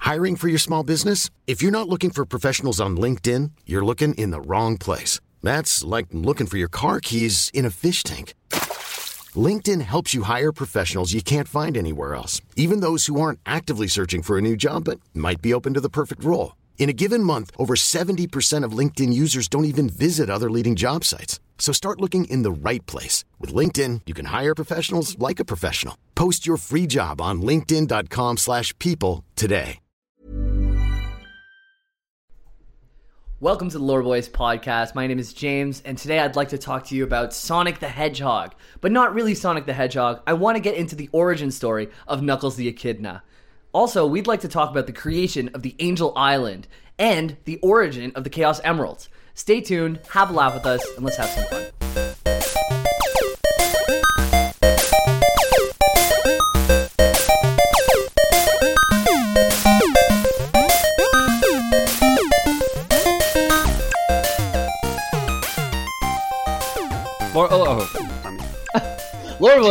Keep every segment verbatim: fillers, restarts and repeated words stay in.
Hiring for your small business? If you're not looking for professionals on LinkedIn, you're looking in the wrong place. That's like looking for your car keys in a fish tank. LinkedIn helps you hire professionals you can't find anywhere else, even those who aren't actively searching for a new job but might be open to the perfect role. In a given month, over seventy percent of LinkedIn users don't even visit other leading job sites. So start looking in the right place. With LinkedIn, you can hire professionals like a professional. Post your free job on linkedin.com slash people today. Welcome to the Lore Boys podcast. My name is James, and today I'd like to talk to you about Sonic the Hedgehog. But not really Sonic the Hedgehog. I want to get into the origin story of Knuckles the Echidna. Also, we'd like to talk about the creation of the Angel Island and the origin of the Chaos Emeralds. Stay tuned, have a laugh with us, and let's have some fun. Lore, oh, oh. Lore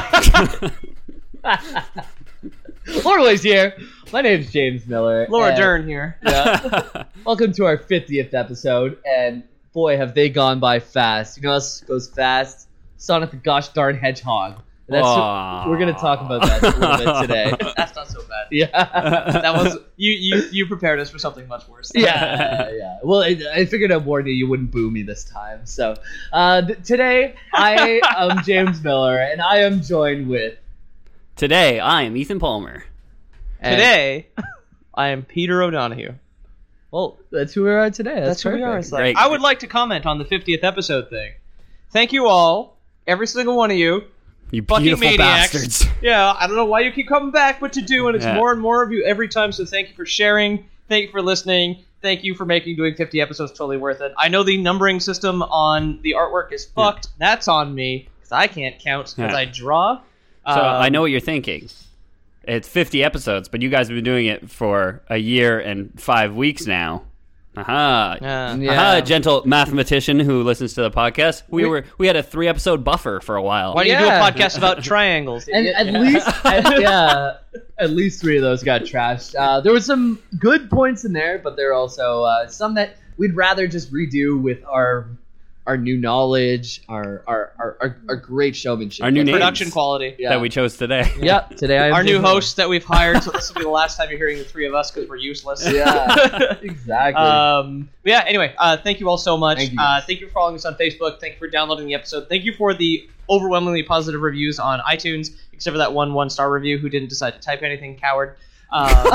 Boys. Lore Boys here. My name's James Miller. Laura and, Dern here. Yeah. Welcome to our fiftieth episode, and boy, have they gone by fast. You know what else goes fast? Sonic the gosh darn Hedgehog. That's what, we're gonna talk about that a little bit today. That's not so bad. Yeah, that was you. You you prepared us for something much worse. Yeah, yeah. Well, I, I figured I'd warn you. You wouldn't boo me this time. So uh, th- today, I am James Miller, and I am joined with. Today, I am Ethan Palmer. And, Today, I am Peter O'Donohue. Well, that's who we are today. That's, That's who we are. perfect. It's like- Great. I would like to comment on the fiftieth episode thing. Thank you all, every single one of you. You Fucking beautiful maniacs. bastards. Yeah, I don't know why you keep coming back, but you do, and it's Yeah. more and more of you every time. So thank you for sharing. Thank you for listening. Thank you for making doing fifty episodes totally worth it. I know the numbering system on the artwork is fucked. That's on me because I can't count because Yeah. I draw. So I know what you're thinking. It's fifty episodes, but you guys have been doing it for a year and five weeks now. Aha. Yeah. Yeah. Aha, gentle mathematician who listens to the podcast. We, We- were we had a three episode buffer for a while. Why do you do a Yeah. podcast about triangles? And idiot? at least, at, yeah, at least three of those got trashed. Uh, there were some good points in there, but there are also uh, some that we'd rather just redo with our our new knowledge, our our our, our, our great showmanship, Our new names. production quality. Yeah. That we chose today. Yeah, today I am Our new James hosts that we've hired, so this will be the last time you're hearing the three of us because we're useless. Miller. Yeah, exactly. Um, but yeah, anyway, uh, thank you all so much. Thank you, uh, guys. thank you for following us on Facebook. Thank you for downloading the episode. Thank you for the overwhelmingly positive reviews on iTunes, except for that one one-star review who didn't decide to type anything, coward. Um,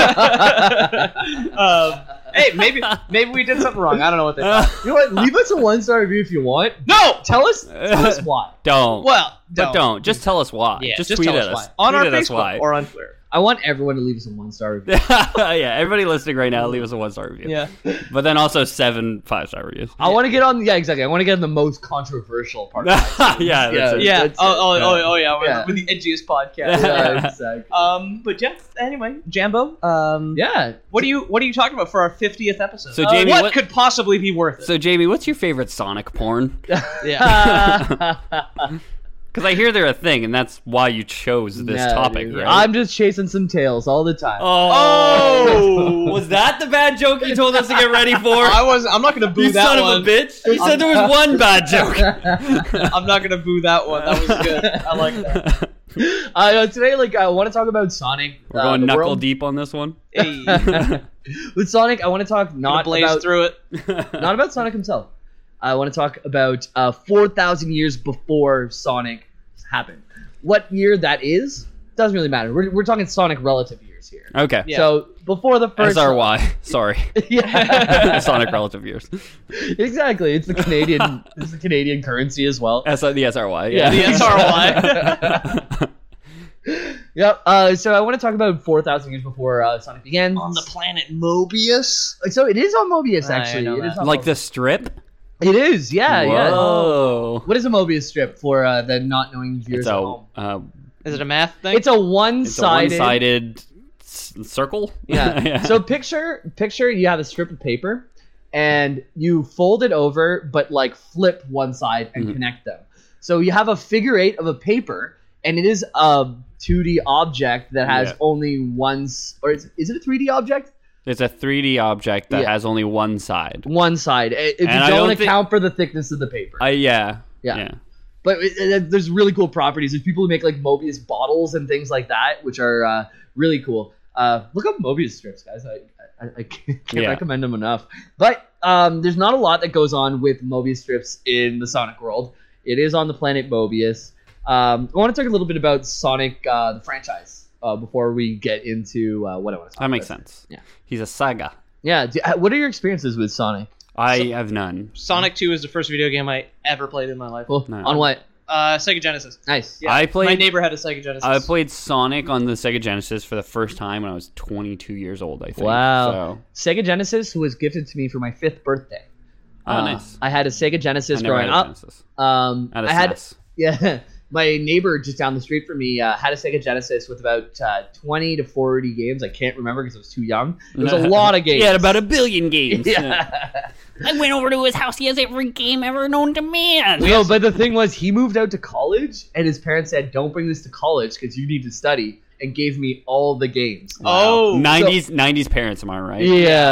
um, hey, maybe maybe we did something wrong. I don't know what they thought. You know what? Leave us a one star review if you want. No! Tell us, tell us why. Don't. Well, but don't. Just tell us why. Yeah, just, just tweet tell at us us. why. On Tweet our at us Facebook why. or on Twitter. I want everyone to leave us a one star review. Yeah, everybody listening right now, leave us a one star review. Yeah. But then also seven five star reviews. I want to get on. Yeah, exactly. I want to get on the most controversial part. Of yeah, that's it. Yeah. That's Oh, it. oh, oh, oh, yeah. We're, Yeah. we're the edgiest podcast. yeah, exactly. Um, but yeah. Anyway, Jambo. Um, Yeah. What are you What are you talking about for our fiftieth episode? So, Uh, Jamie, what, what- could possibly be worth it? So, Jamie, what's your favorite Sonic porn? yeah. Because I hear they're a thing, and that's why you chose this Yeah, topic, dude. right? I'm just chasing some tails all the time. Oh, was that the bad joke you told us to get ready for? I was. I'm not gonna boo You that son one. of a bitch! You said there was one bad joke. I'm not gonna boo that one. That was good. I like that. Uh, today, like, I want to talk about Sonic. We're uh, going the knuckle world. deep on this one. Hey, With Sonic, I want to talk not not blaze about through it. not about Sonic himself. I want to talk about uh, four thousand years before Sonic happened. What year that is doesn't really matter. We're, we're talking Sonic relative years here. Okay. Yeah. So before the first S R Y. Sorry. yeah, Sonic relative years. exactly. It's the Canadian. It's the Canadian currency as well. S- the S R Y. Yeah. Yeah. The S R Y. Yep. Uh, so I want to talk about four thousand years before uh, Sonic began. On the planet Mobius. So it is on Mobius, I actually. know It is that. on Like Mobius. the strip? It is, yeah, yeah. Whoa. What is a Mobius strip for uh, the not knowing viewers It's at a, home? uh, Is it a math thing? It's a it's a one-sided. one-sided s- circle? Yeah. So picture, picture you have a strip of paper, and you fold it over, but like flip one side and Mhm. connect them. So you have a figure eight of a paper, and it is a two D object that has Yeah. only one, s- or is, is it a three D object? It's a three D object that Yeah. has only one side. One side. If you And I don't, don't thi- account for the thickness of the paper. I yeah. Yeah. Yeah. But it, it, there's really cool properties. There's people who make like Mobius bottles and things like that, which are uh, really cool. Uh, look up Mobius strips, guys. I I, I can't Yeah. recommend them enough. But um, there's not a lot that goes on with Mobius strips in the Sonic world. It is on the planet Mobius. Um, I want to talk a little bit about Sonic, uh, the franchise, uh, before we get into uh, what I want to talk about. That makes sense. Yeah. He's a saga. Yeah. Do, uh, what are your experiences with Sonic? I have none. Sonic two is the first video game I ever played in my life. Cool. No. On what? Uh, Sega Genesis. Nice. Yeah. I played- My neighbor had a Sega Genesis. I played Sonic on the Sega Genesis for the first time when I was twenty-two years old, I think. Wow. So, Sega Genesis was gifted to me for my fifth birthday. oh, Uh, nice. I had a Sega Genesis I never growing had a up. Genesis. Um, I had a I had S N E S. yeah. My neighbor just down the street from me uh, had a Sega Genesis with about uh, twenty to forty games. I can't remember because I was too young. It was a lot of games. He had about a billion games. yeah. I went over to his house. He has every game ever known to man. No, but the thing was, he moved out to college, and his parents said, "Don't bring this to college because you need to study," and gave me all the games. Oh, nineties nineties parents, am I right?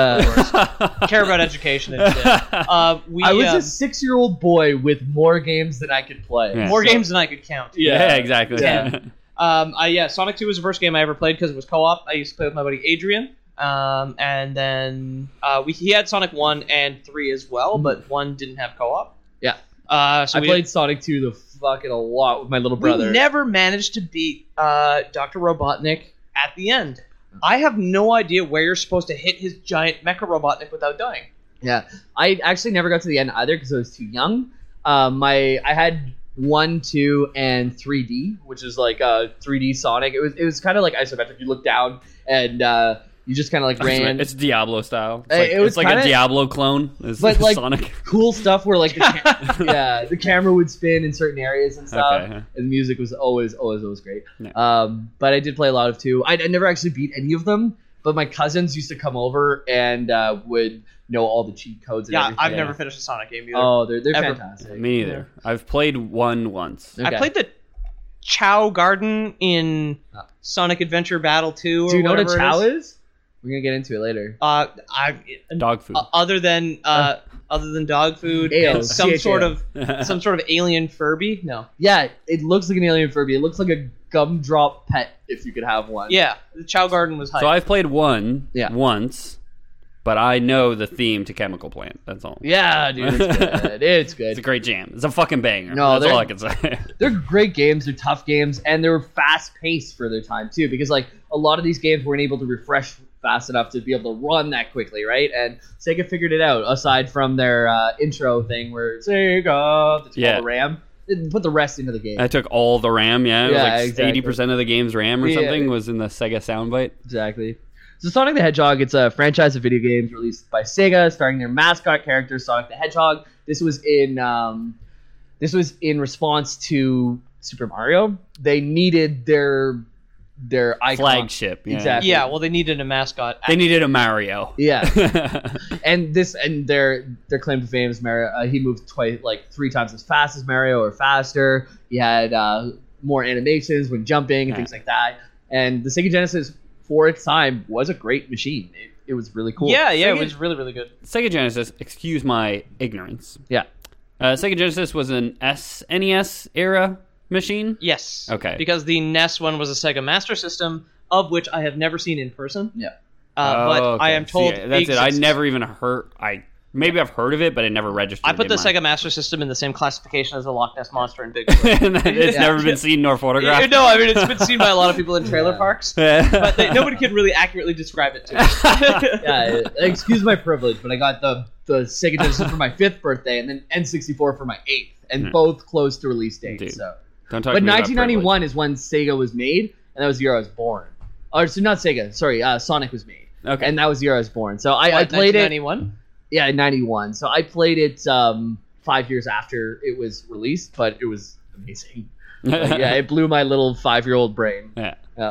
Yeah. care about education and shit. Uh, we, I was um, a six-year-old boy with more games than I could play. Yeah. more So- games than I could count. Yeah, exactly. Yeah. Um, I, yeah, Sonic two was the first game I ever played because it was co-op. I used to play with my buddy Adrian. Um, and then uh, we he had Sonic one and three as well, but one didn't have co-op. Yeah. Uh, so I we, played Sonic two the fucking a lot with my little we brother. never managed to beat uh, Doctor Robotnik at the end. I have no idea where you're supposed to hit his giant Mecha Robotnik without dying. Yeah, I actually never got to the end either because I was too young. Um, my I had one, two, and three D, which is like a three D Sonic. It was it was kind of like isometric. You look down and uh, you just kind of like ran. It's Diablo style. It's Uh, like, it was it's like kinda- a Diablo clone. It's But, like, Sonic. cool stuff where like the cam- yeah the camera would spin in certain areas and stuff. Okay. And the music was always always always great. Yeah. Um, but I did play a lot of two. I, I never actually beat any of them. But my cousins used to come over and uh, would know all the cheat codes. And Yeah, everything. I've never finished a Sonic game either. Oh, they're they're Ever. fantastic. Me neither. I've played one once. Okay. I played the Chow Garden in Oh. Sonic Adventure Battle two. Or Do you know what a whatever it chow is? is? We're gonna get into it later. Uh, I Dog food. uh, other than uh, other than dog food Ale, and some C H A sort L. of some sort of alien Furby. No, Yeah, it looks like an alien Furby. It looks like a gumdrop pet if you could have one. yeah, the Chow Garden was hype. So I've played one Yeah. once, but I know the theme to Chemical Plant. That's all. Yeah, dude, it's good. It's good. It's a great jam. It's a fucking banger. No, That's they're- all I can say. They're great games. They're tough games, and they were fast paced for their time too. Because like a lot of these games weren't able to refresh fast enough to be able to run that quickly, right? And Sega figured it out. Aside from their uh, intro thing, where Sega, that's Yeah. called RAM, they put the rest into the game. I took all the RAM. Yeah, it was Yeah, like exactly. eighty percent of the game's RAM or Yeah. something was in the Sega soundbite. Exactly. So Sonic the Hedgehog, it's a franchise of video games released by Sega, starring their mascot character Sonic the Hedgehog. This was in um, this was in response to Super Mario. They needed their their icon. Flagship. Yeah. Exactly. yeah, well, they needed a mascot. They needed a Mario. Yeah. And this and their their claim to fame is Mario. Uh, he moved twice, like three times as fast as Mario or faster. He had uh, more animations when jumping and Yeah. things like that. And the Sega Genesis, for its time, was a great machine. It, it was really cool. Yeah, yeah, Sega- it was really really good. Sega Genesis, excuse my ignorance. Yeah. Uh, Sega Genesis was an S N E S era machine. Yes. Okay. Because the N E S one was a Sega Master System, of which I have never seen in person. Yeah. Uh, Oh, but okay. I am told See, that's it. I exists. never even heard. I maybe I've heard of it, but it never registered. I put in the my- Sega Master System in the same classification as the Loch Ness Monster and Bigfoot. And it's Yeah. never been seen nor Yeah, photographed. no, I mean it's been seen by a lot of people in trailer parks, but they, nobody could really accurately describe it to me. Yeah. uh, Excuse my privilege, but I got the the Sega Genesis for my fifth birthday, and then N sixty-four for my eighth, and Hmm. both close to release dates. Dude. So. Don't talk But to me about nineteen ninety-one is when Sega was made, and that was the year I was born. Or so not Sega, sorry, uh, Sonic was made. Okay. And that was the year I was born. So I, I What, played it. nineteen ninety-one? Yeah, in ninety-one. So I played it um, five years after it was released, but it was amazing. privilege. Like, yeah, it blew my little five-year-old brain. yeah. Yeah.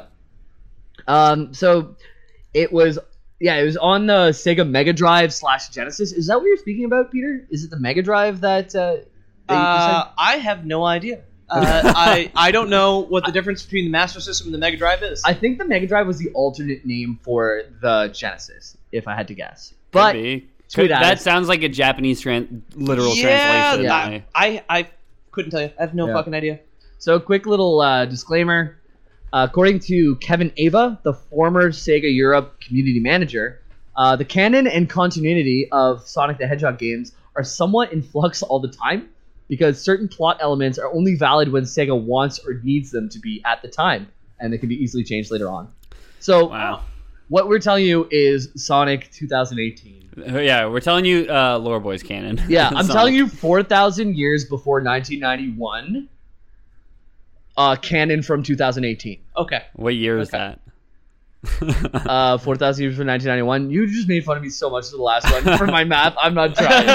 Um. So it was. Yeah, it was on the Sega Mega Drive slash Genesis. Is that what you're speaking about, Peter? Is it the Mega Drive that? Uh, that you just Uh, said? I have no idea. Uh, I I don't know what the difference between the Master System and the Mega Drive is. I think the Mega Drive was the alternate name for the Genesis, if I had to guess. Could But be. tweet Could- at that us. sounds like a Japanese tran- literal yeah, translation. I, I I couldn't tell you. I have no Yeah. fucking idea. So, quick little uh, disclaimer. Uh, according to Kevin Ava, the former Sega Europe community manager, uh, the canon and continuity of Sonic the Hedgehog games are somewhat in flux all the time because certain plot elements are only valid when Sega wants or needs them to be at the time, and they can be easily changed later on. So, Wow. what we're telling you is Sonic twenty eighteen. Uh, Yeah, we're telling you uh, Lore Boys canon. Yeah, I'm Sonic. telling you four thousand years before nineteen ninety-one, uh, canon from two thousand eighteen. Okay. What year is Okay. that? Uh, four thousand years from nineteen ninety-one. You just made fun of me so much for the last one. For my math, I'm not trying.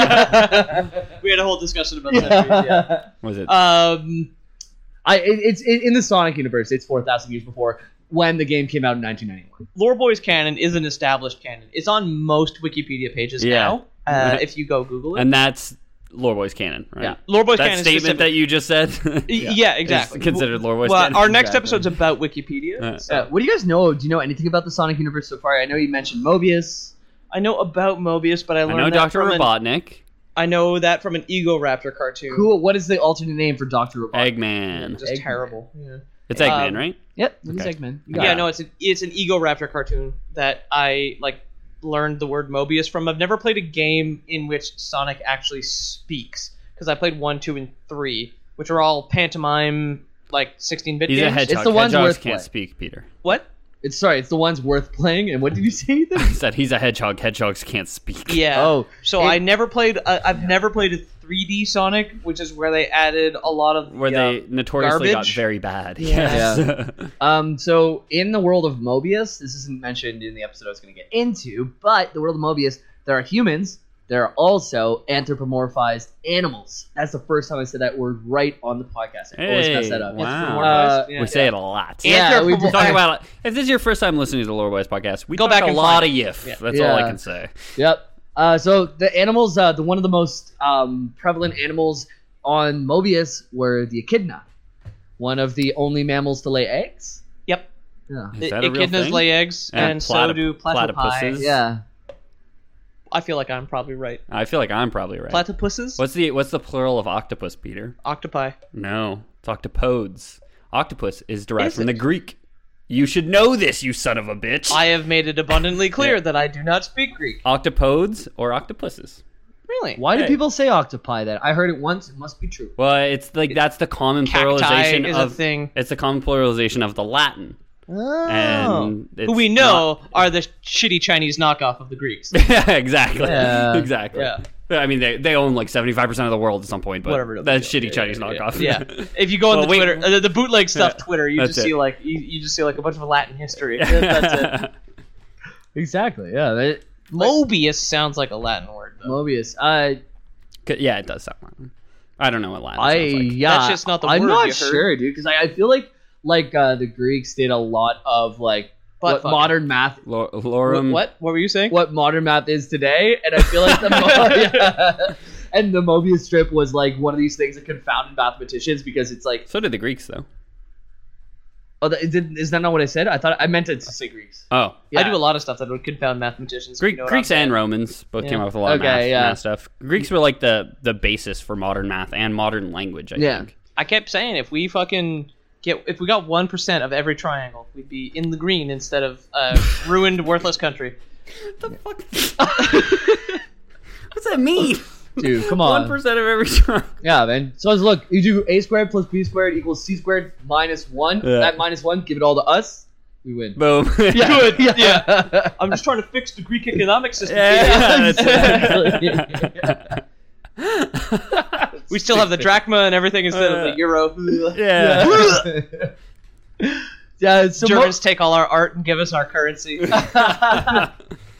We had a whole discussion about that. Yeah. Was it? Um. I it, it's it, in the Sonic universe. It's four thousand years before when the game came out in nineteen ninety-one. Lore Boys canon is an established canon. It's on most Wikipedia pages Yeah. now. Uh, if you go Google it. and that's Lore Boys canon, right? Yeah. Lore Boys That canon statement specific- that you just said. Y- yeah, exactly. is considered Lore Boys Well, canon. our next Exactly. episode's about Wikipedia. Uh, so Uh, what do you guys know? Do you know anything about the Sonic universe so far? I know you mentioned Mobius. I know about Mobius, but I I learned know that Doctor from an, Robotnik, I know that from an Ego Raptor cartoon. Who? What is the alternate name for Doctor Robotnik? Eggman. Just Eggman. terrible. Yeah. It's Eggman, Um, right? Yep, he's Okay. Eggman. You got Yeah, it. no, it's an it's an Ego Raptor cartoon that I like learned the word Mobius from. I've never played a game in which Sonic actually speaks because I played one, two, and three, which are all pantomime like sixteen-bit He's games. a hedgehog. It's the ones Hedgehogs worth can't playing. speak, Peter. What? It's sorry. It's the ones worth playing. And what did you say? Ethan? He said he's a hedgehog. Hedgehogs can't speak. Yeah. Oh, So it- I never played. Uh, I've never played a three D Sonic, which is where they added a lot of Where the, they uh, notoriously got garbage. very bad. Yeah. Yes. Um, so in the world of Mobius, this isn't mentioned in the episode I was going to get into, but the world of Mobius, there are humans. There are also anthropomorphized animals. That's the first time I said that word right on the podcast. I always mess Hey, that up. wow. Uh, Yeah. we say it a lot. Yeah, we We talk about if this is your first time listening to the Lore Boys podcast, we Go talk back a and lot find of it. yiff. Yeah. That's all I Yeah. can say. Yep. Uh, so the animals, uh, the one of the most um, prevalent animals on Mobius were the echidna, one of the only mammals to lay eggs. Yep. Yeah. Is that a real Echidnas thing? lay eggs, And and, so platyp- do platypi. platypuses? Yeah. I feel like I'm probably right. I feel like I'm probably right. Platypuses, What's the what's the plural of octopus, Peter? octopi. No, it's octopodes. Octopus is derived Is from it? the Greek. You should know this, you son of a bitch. I have made it abundantly clear Yeah. that I do not speak Greek. Octopodes or octopuses? Really? Why do Hey. people say octopi then? I heard it once. It must be true. Well, it's like that's the common Cacti pluralization is of a thing. It's the common pluralization of the Latin. Oh. And it's Who we know are the shitty Chinese knockoff of the Greeks. Yeah, exactly. Yeah. Exactly. Yeah. I mean, they, they own like seventy-five percent of the world at some point, but Whatever. the that's deal. shitty Yeah, Chinese yeah, knockoff. Yeah. yeah. If you go on Well, the wait- Twitter, uh, the bootleg stuff Yeah. Twitter, you That's just it. see like you, you just see like a bunch of Latin history. That's it. Exactly. Yeah. That, Mobius sounds like a Latin word though. Mobius. Uh, Yeah, it does sound Latin. I don't know what Latin I sounds like. yeah. That's just not the I'm word, not you heard? sure, dude, because I, I feel like like uh, the Greeks did a lot of like Butt what fucking. modern math. Lo- What, Lorem. what? What were you saying? What modern math is today, and I feel like the Mo- yeah. and the Mobius strip was like one of these things that confounded mathematicians because it's like, So did the Greeks, though. oh, that, is, it- is that not what I said? I thought I meant it to say Greeks. Oh, Yeah. I do a lot of stuff that would confound mathematicians. if Greek, you know what Greeks I'm saying. and Romans both came Yeah. up with a lot of Okay, math, yeah. math stuff. Greeks were like the, the basis for modern math and modern language, I Yeah. think. I kept saying if we fucking get if we got one percent of every triangle, we'd be in the green instead of a ruined, worthless country. What the fuck? What's that mean? Dude, come on. One percent of every triangle. Yeah, man. So look, you do a squared plus b squared equals c squared minus one. Yeah. That minus one, give it all to us. We win. Boom. Good. Yeah. Yeah. I'm just trying to fix the Greek economic system. Yeah, Exactly. We still have the drachma and everything instead of the euro. Yeah. Yeah, so Germans take all our art and give us our currency. Hot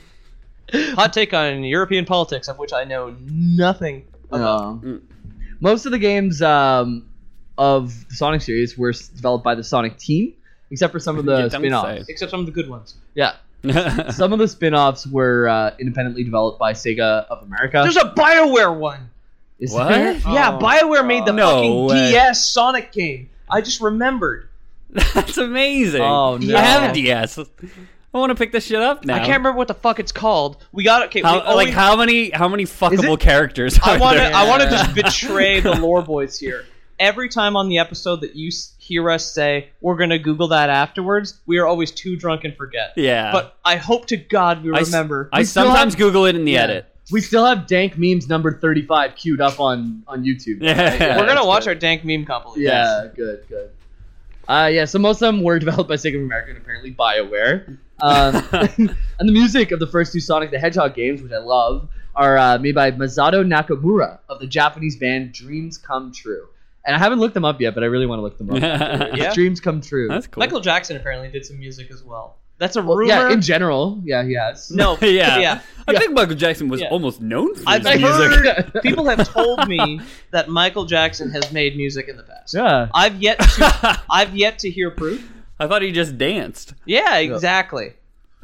take on European politics, of which I know nothing about. No. Most of the games um, of the Sonic series were s- developed by the Sonic team, except for some of the Yeah, don't spin-offs. Except some of the good ones. Yeah, some of the spin-offs were uh, independently developed by Sega of America. There's a BioWare one. Is What? there? Yeah, Oh, BioWare made the no fucking way. D S Sonic game. I just remembered. That's amazing. Oh, no. I have a D S. I want to pick this shit up now. I can't remember what the fuck it's called. We got okay. How, we always, like how many how many fuckable it- characters are I want to. there? I want to just betray the lore boys here. Every time on the episode that you s- hear us say we're gonna Google that afterwards, we are always too drunk and forget. Yeah. But I hope to God we I s- remember. I still sometimes have- Google it in the Yeah. edit. We still have dank memes number thirty-five queued up on on YouTube. Yeah. we're gonna that's watch good. our dank meme compilation. Yeah, good, good. Uh, yeah, so most of them were developed by Sega of America and apparently BioWare. Um, and the music of the first two Sonic the Hedgehog games, which I love, are uh, made by Masato Nakamura of the Japanese band Dreams Come True. And I haven't looked them up yet, but I really want to look them up. It's Yeah. Dreams Come True. That's cool. Michael Jackson apparently did some music as well. That's a Well, rumor. yeah, in general, yeah, he has. no, yeah. yeah. I think Michael Jackson was Yeah. almost known for I've his music. heard people have told me that Michael Jackson has made music in the past. Yeah. I've yet to I've yet to hear proof. I thought he just danced. Yeah, exactly.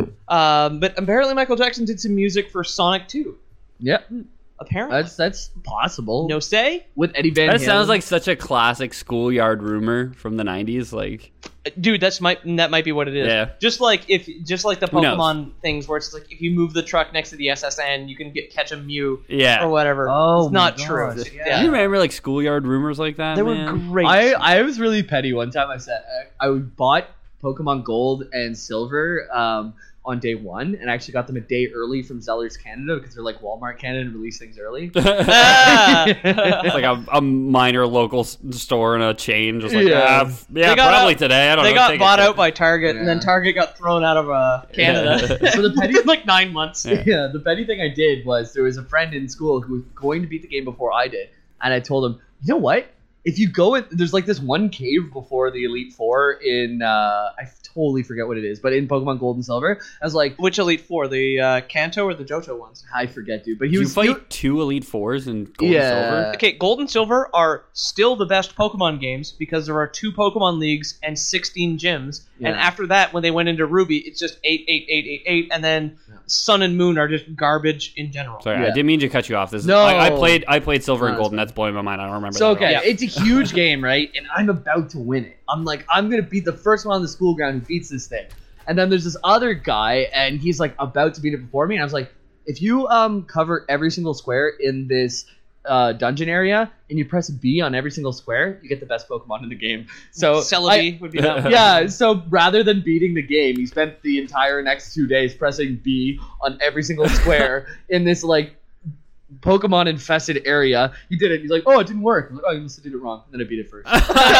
Um, but apparently Michael Jackson did some music for Sonic two. Yeah, Apparently, that's that's possible. no say, With Eddie Van That Halen. sounds like such a classic schoolyard rumor from the nineties. Like, dude. That's might that might be what it is. Yeah. Just like if just like the Who knows? Pokemon things where it's like if you move the truck next to the S S N, you can get catch a Mew yeah. or whatever. Oh it's not my true. gosh, Yeah. yeah. You remember like schoolyard rumors like that? They were man? great. I, I was really petty one time. I said I, I bought Pokemon Gold and Silver um, on day one, and I actually got them a day early from Zellers Canada because they're like Walmart Canada and release things early. Ah! It's like a, a minor local s- store and a chain. Just like, Yeah. yeah, f- yeah They got probably out- today. I don't they know. got take it bought quick. out by Target, and then Yeah. Target got thrown out of uh, Canada. Yeah. So the petty, in like nine months. Yeah. yeah, the petty thing I did was there was a friend in school who was going to beat the game before I did, and I told him, you know what? If you go in, there's like this one cave before the Elite Four in uh, I totally forget what it is, but in Pokemon Gold and Silver, I was like, Which Elite Four? The uh, Kanto or the Johto ones? I forget, dude. But he You was fight he- two Elite Fours in Gold Yeah. and Silver. Okay, Gold and Silver are still the best Pokemon games because there are two Pokemon leagues and sixteen gyms. And Yeah. after that, when they went into Ruby, it's just eight, eight, eight, eight, eight, and then Yeah. Sun and Moon are just garbage in general. Sorry, I Yeah. didn't mean to cut you off. This is, No. I, I played I played Silver No, and that's Gold, and fine. that's blowing my mind. I don't remember. So that at okay, all. Yeah. it's a huge game, right? And I'm about to win it. I'm like, I'm gonna beat the first one on the school ground who beats this thing. And then there's this other guy, and he's like about to beat it before me. And I was like, if you um cover every single square in this uh, dungeon area, and you press B on every single square, you get the best Pokemon in the game. So Celebi I- would be that one. yeah, so rather than beating the game, he spent the entire next two days pressing B on every single square in this like Pokemon infested area. He did it. He's like, oh, it didn't work. I'm like, oh, you must have did it wrong. And then I beat it first.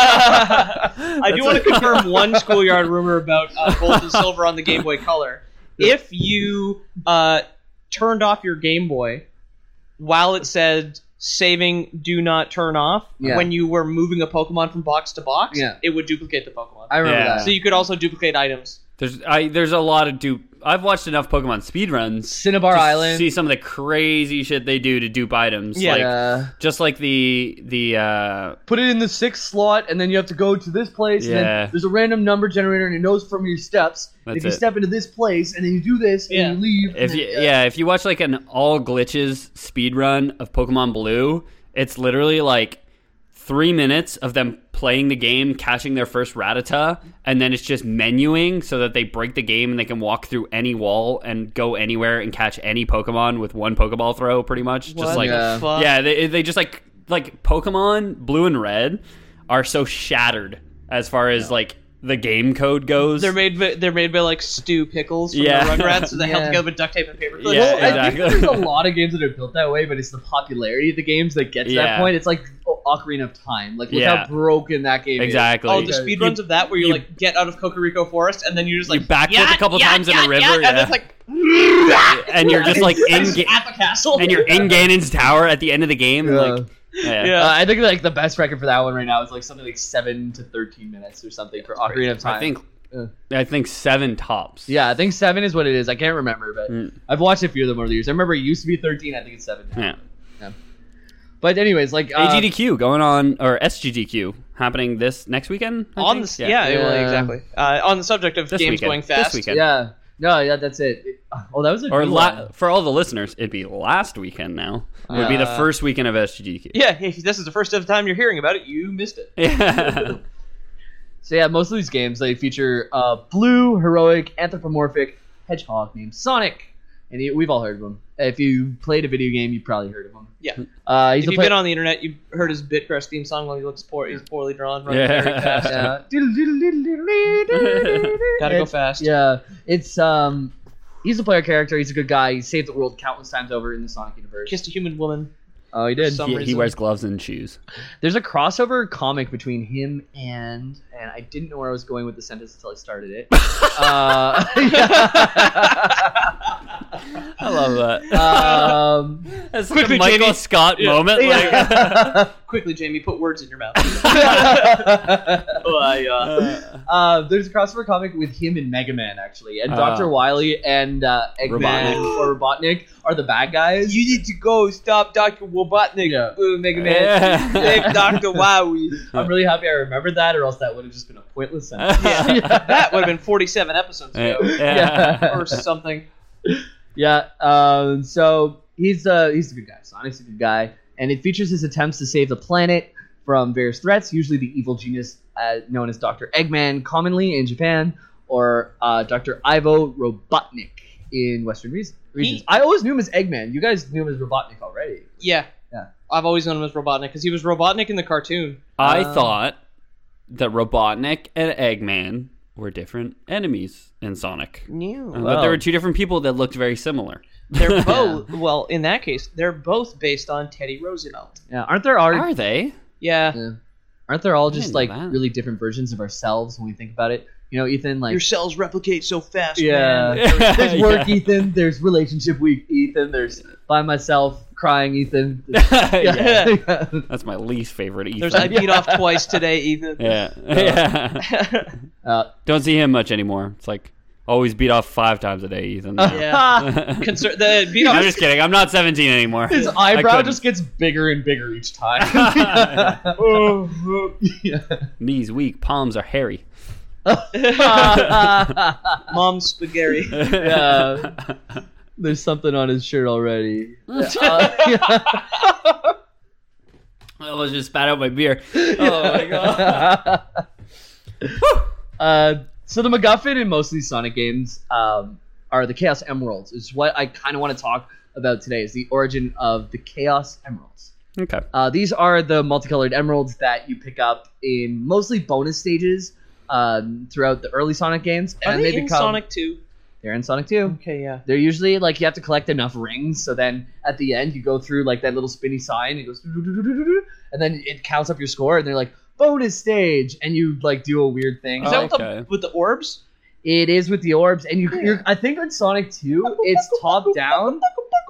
I do want to confirm one schoolyard rumor about uh, Gold and Silver on the Game Boy Color. If you uh, turned off your Game Boy while it said saving do not turn off, Yeah. when you were moving a Pokemon from box to box, Yeah. it would duplicate the Pokemon. I remember Yeah. that. So you could also duplicate items. There's I there's a lot of dupe. I've watched enough Pokemon speedruns. Cinnabar to Island. See some of the crazy shit they do to dupe items. Yeah. Like, Yeah. just like the the uh, Put it in the sixth slot, and then you have to go to this place. And Yeah. then there's a random number generator, and it knows from your steps. That's if you it. step into this place, and then you do this, Yeah. and you leave. if and you then- yeah if you watch like an all glitches speedrun of Pokemon Blue, it's literally like three minutes of them playing the game, catching their first Rattata, and then it's just menuing so that they break the game and they can walk through any wall and go anywhere and catch any Pokemon with one Pokeball throw, pretty much. What Just like Yeah. the fuck? yeah, they they just like like Pokemon Blue and Red are so shattered as far as like the game code goes. They're made by, they're made by like Stu Pickles from Yeah. the Rugrats, so they held Yeah. together with duct tape and paper clips. Yeah, Well, I exactly. think there's a lot of games that are built that way, but it's the popularity of the games that gets to Yeah. that point. It's like oh, Ocarina of Time. Like, look Yeah. how broken that game Exactly. Oh, the Yeah. speedruns of that where you, you- like get out of Cocorico Forest and then you just like You backflip yacht, a couple yacht, times in a yacht, river, yacht, yeah. and it's like and you're just like in Just ga- at the castle. and you're in Ganon's tower at the end of the game. Yeah. Like, yeah. Yeah. Uh, I think like the best record for that one right now is like something like seven to thirteen minutes or something for Ocarina of Time. I think Yeah. I think seven tops. Yeah, I think seven is what it is. I can't remember, but Mm. I've watched a few of them over the years. I remember it used to be thirteen. I think it's seven now. Yeah. But anyways, like uh, A G D Q going on, or S G D Q happening this next weekend. I on think? the yeah, Yeah. well, exactly. Uh, on the subject of This games weekend. going fast, This weekend. Yeah. No, yeah, that's it. It- Oh, that was a Or good la- one. for all the listeners, it'd be last weekend now. It would be the Uh, first weekend of S G D Q. Yeah, if this is the first time you're hearing about it, you missed it. Yeah. So yeah, most of these games they feature a blue, heroic, anthropomorphic hedgehog named Sonic, and he, we've all heard of him. If you played a video game, you probably heard of him. Yeah. Uh, he's If a you've play- been on the internet, you've heard his Bitcrest theme song while he looks poor. He's poorly drawn, running Yeah. very fast. Yeah. Gotta go It's- fast. Yeah, it's um, he's a player character. He's a good guy. He saved the world countless times over in the Sonic universe. Kissed a human woman. Oh, he did. Some he, he reason. wears gloves and shoes. There's a crossover comic between him and and I didn't know where I was going with the sentence until I started it. uh, I love that. um, That's Quickly, a Michael Jamie. Scott moment. Like, Quickly, Jamie, put words in your mouth. uh, uh, uh, there's a crossover comic with him and Mega Man actually, and Uh, Doctor Wily and uh, Eggman Robotnik. or Robotnik are the bad guys. You need to go stop Doctor Robotnik. Yeah. Uh, Mega Man. Yeah. Save Doctor Wowie. I'm really happy I remembered that, or else that would have just been a pointless sentence. Yeah. That would have been forty-seven episodes ago. Yeah. Or something. Yeah, um, so he's uh, he's a good guy. Sonic's a good guy, and it features his attempts to save the planet from various threats, usually the evil genius uh, known as Doctor Eggman, commonly in Japan, or uh, Doctor Ivo Robotnik in Western re- regions. He- I always knew him as Eggman. You guys knew him as Robotnik already. Yeah. Yeah. I've always known him as Robotnik because he was Robotnik in the cartoon. I Uh, thought that Robotnik and Eggman were different enemies in Sonic. No. Uh, Wow. That there were two different people that looked very similar. They're both, well, in that case, they're both based on Teddy Roosevelt. Yeah, aren't there are, Are they? Yeah. yeah. aren't there all I just didn't like know that. really different versions of ourselves when we think about it? You know, Ethan, like Your cells replicate so fast, Yeah. man. There's work, Yeah. Ethan. There's relationship week, Ethan. There's by myself crying, Ethan. Yeah. Yeah. That's my least favorite Ethan. There's I beat off twice today, Ethan. yeah. yeah. Uh, Don't see him much anymore. It's like always beat off five times a day, Ethan. Yeah. Concer- the beat off. I'm just kidding. I'm not seventeen anymore. his I eyebrow couldn't. just gets bigger and bigger each time. Yeah. Knees weak, palms are hairy. Mom's spaghetti. Yeah. There's something on his shirt already. Uh, yeah. I almost just spat out my beer. Oh my god. Uh, so the MacGuffin in most of these Sonic games um, are the Chaos Emeralds. Is what I kind of want to talk about today. Is the origin of the Chaos Emeralds. Okay. Uh, these are the multicolored emeralds that you pick up in mostly bonus stages um, throughout the early Sonic games, Are and they, they, in become Sonic two? they're in Sonic two. Okay, yeah. They're usually like you have to collect enough rings, so then at the end you go through like that little spinny sign, it goes, and then it counts up your score, and they're like bonus stage, and you like do a weird thing. Is that with, Okay. the, with the orbs? It is with the orbs, and you, you're. I think in Sonic two, it's top down.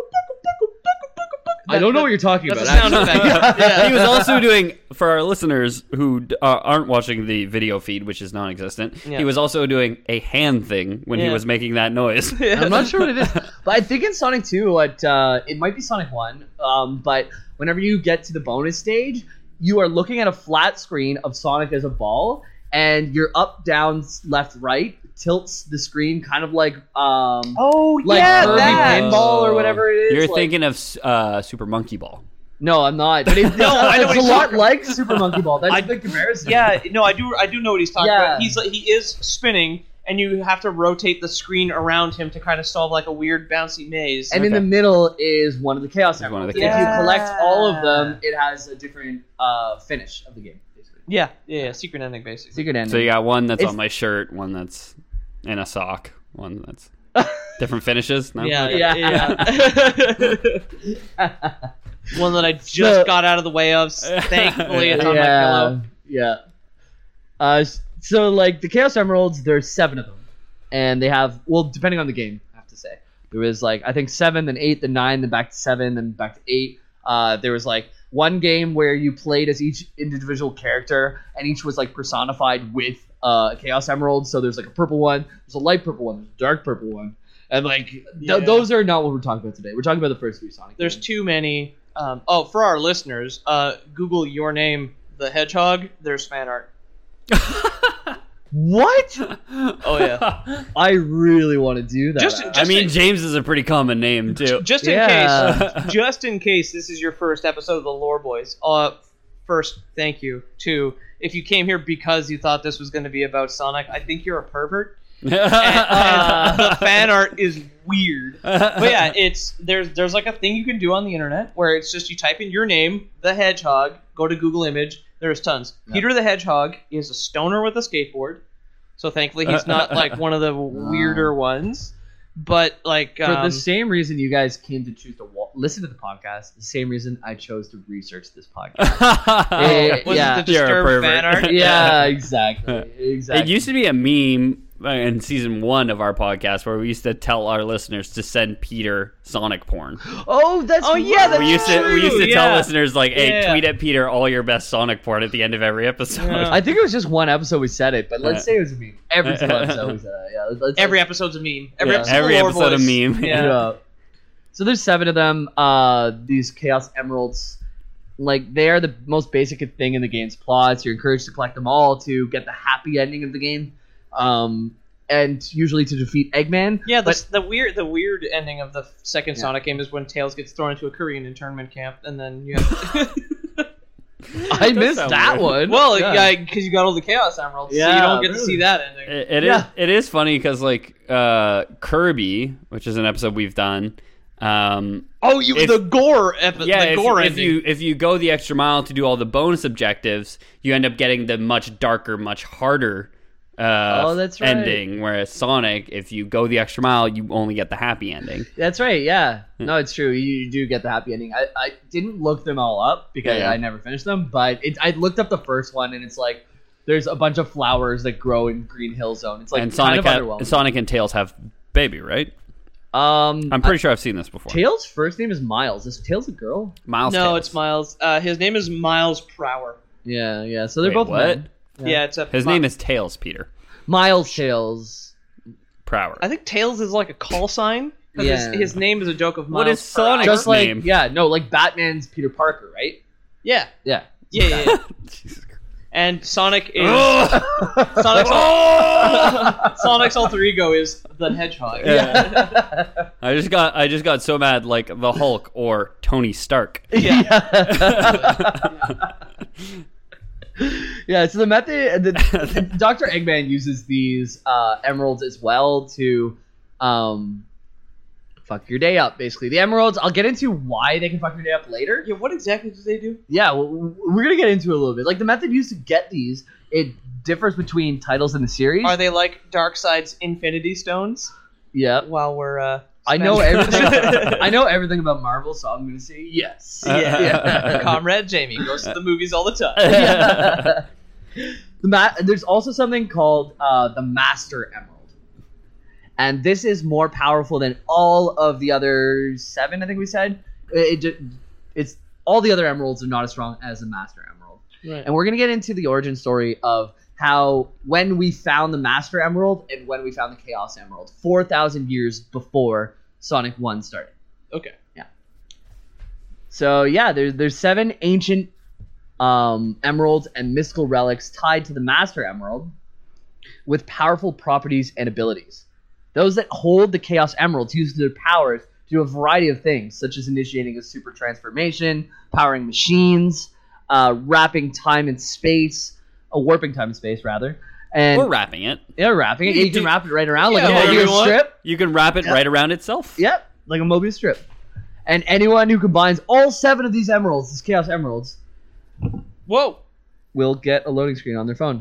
I don't know what you're talking That's about. a sound actually. effect. Yeah. He was also doing, for our listeners who uh, aren't watching the video feed, which is non-existent, Yeah. he was also doing a hand thing when he Yeah. was making that noise. I'm not sure what it is, but I think in Sonic two, what uh, it might be Sonic one. Um, but whenever you get to the bonus stage, you are looking at a flat screen of Sonic as a ball, and your up, down, left, right tilts the screen, kind of like um, Oh, like yeah, Kirby that. pinball or whatever it is. You're like- thinking of uh, Super Monkey Ball. No, I'm not. But it, No, I know what it's a he's lot talking- like Super Monkey Ball. That's I- a big comparison. Yeah, no, I do. I do know what he's talking Yeah. about. He's like, he is spinning, and you have to rotate the screen around him to kind of solve like a weird bouncy maze. And in the Okay. middle is one of the Chaos Is one of Emeralds. the If Chaos you Emeralds. collect all of them, it has a different uh, finish of the game. Basically. yeah, yeah, yeah, secret ending basically. Secret ending. So you got one that's It's- on my shirt, one that's in a sock, one that's different finishes. No? Yeah, Okay. yeah, yeah. One that I just So- got out of the way of. Thankfully, it's on my yeah, pillow. yeah. Uh, so like the Chaos Emeralds, there's seven of them, and they have well, depending on the game, I have to say, there was like I think seven, then eight, then nine, then back to seven, then back to eight. Uh, there was like one game where you played as each individual character, and each was like personified with uh, a Chaos Emerald. So there's like a purple one, there's a light purple one, there's a dark purple one, and like th- Yeah. those are not what we're talking about today. We're talking about the first three Sonic. There's games. too many. Um, oh, for our listeners, uh, Google your name, the Hedgehog. There's fan art. What? Oh yeah. I really want to do that. Just- I just- mean, James is a pretty common name too. Just in Yeah. case, just in case this is your first episode of the Lore Boys. Uh, first, thank you. Two, if you came here because you thought this was going to be about Sonic, I think you're a pervert. and, and the fan art is weird. But yeah, it's there's there's like a thing you can do on the internet where it's just you type in your name, the Hedgehog, go to Google Image. There's tons. Yeah. Peter the Hedgehog is a stoner with a skateboard, so thankfully he's not like one of the weirder ones. But like For um, the same reason you guys came to choose to wa- listen to the podcast, the same reason I chose to research this podcast. Eh, was yeah. it the You're a disturbed pervert. fan art? yeah, exactly. Exactly. It used to be a meme in season one of our podcast where we used to tell our listeners to send Peter Sonic porn. Oh, that's Oh, yeah, right. that's We used to we used to yeah. tell listeners like, "Hey, Yeah. tweet at Peter all your best Sonic porn at the end of every episode." Yeah. I think it was just one episode we said it, but let's say it was a meme. Every single episode we said it. Yeah, let's, Every episode's a meme. Every Yeah. episode, Every of Lore episode of Boys. meme. Yeah. Yeah. So there's seven of them. Uh, these Chaos Emeralds, like they are the most basic thing in the game's plots. You're encouraged to collect them all to get the happy ending of the game, um, and usually to defeat Eggman. Yeah, the, but the weird the weird ending of the second Yeah. Sonic game is when Tails gets thrown into a Korean internment camp, and then you have I missed sound that weird. one. well, Yeah. yeah, because you got all the Chaos Emeralds, so you Yeah, don't get to really. see that ending. It, it Yeah. is it is funny because like uh, Kirby, which is an episode we've done. Um, Oh, you If- the gore epi- yeah, the if, gore if ending. you if you go the extra mile to do all the bonus objectives, you end up getting the much darker, much harder uh, Oh, that's right. ending. Whereas Sonic, if you go the extra mile, you only get the happy ending. That's right. Yeah. No, it's true. You do get the happy ending. I, I didn't look them all up because Yeah. I never finished them, but it, I looked up the first one, and it's like there's a bunch of flowers that grow in Green Hill Zone. It's like and kind Sonic, of ha- underwhelming. Sonic and Tails have baby, right? Um, I'm pretty sure I've seen this before. Tails' first name is Miles. Is Tails a girl? Miles. no, Tails. it's Miles. Uh, his name is Miles Prower. Yeah, yeah. So they're Wait, both what? men. Yeah, it's a His name is Tails Peter Miles Tails. Prower. I think Tails is like a call sign. 'Cause Yeah. his, his name is a joke of Miles. What is per Sonic? hour. Just like name. yeah, no, like Batman's Peter Parker, right? Yeah, Yeah. yeah, yeah. yeah. Jesus Christ. And Sonic is Sonic's, al- Sonic's alter ego is the Hedgehog. Yeah. I just got I just got so mad, like the Hulk or Tony Stark. Yeah. Yeah, so the method, the, the, Doctor Eggman uses these uh, emeralds as well to um, fuck your day up, basically. The emeralds, I'll get into why they can fuck your day up later. Yeah, what exactly do they do? Yeah, well, we're going to get into it a little bit. Like, the method used to get these, it differs between titles in the series. Are they like Darkseid's Infinity Stones? Yeah. While we're uh, I know spending- everything. I know everything about Marvel, so I'm going to say yes. Yeah. Comrade Jamie goes to the movies all the time. The ma- there's also something called uh, the Master Emerald, and this is more powerful than all of the other seven. I think we said it, it ju- it's all the other emeralds are not as strong as the Master Emerald. Right. And we're gonna get into the origin story of how when we found the Master Emerald and when we found the Chaos Emerald, four thousand years before Sonic One started. Okay. So yeah, there's there's seven ancient um, emeralds and mystical relics tied to the Master Emerald with powerful properties and abilities. Those that hold the Chaos Emeralds use their powers to do a variety of things, such as initiating a super transformation, powering machines, uh, wrapping time and space, uh, warping time and space rather, and We're wrapping it. yeah, wrapping it. You You can do- wrap it right around like Yeah, a whatever you Mobius want. strip. You can wrap it right around itself. Yep, like a Mobius strip. And anyone who combines all seven of these emeralds, these Chaos Emeralds, Whoa. will get a loading screen on their phone.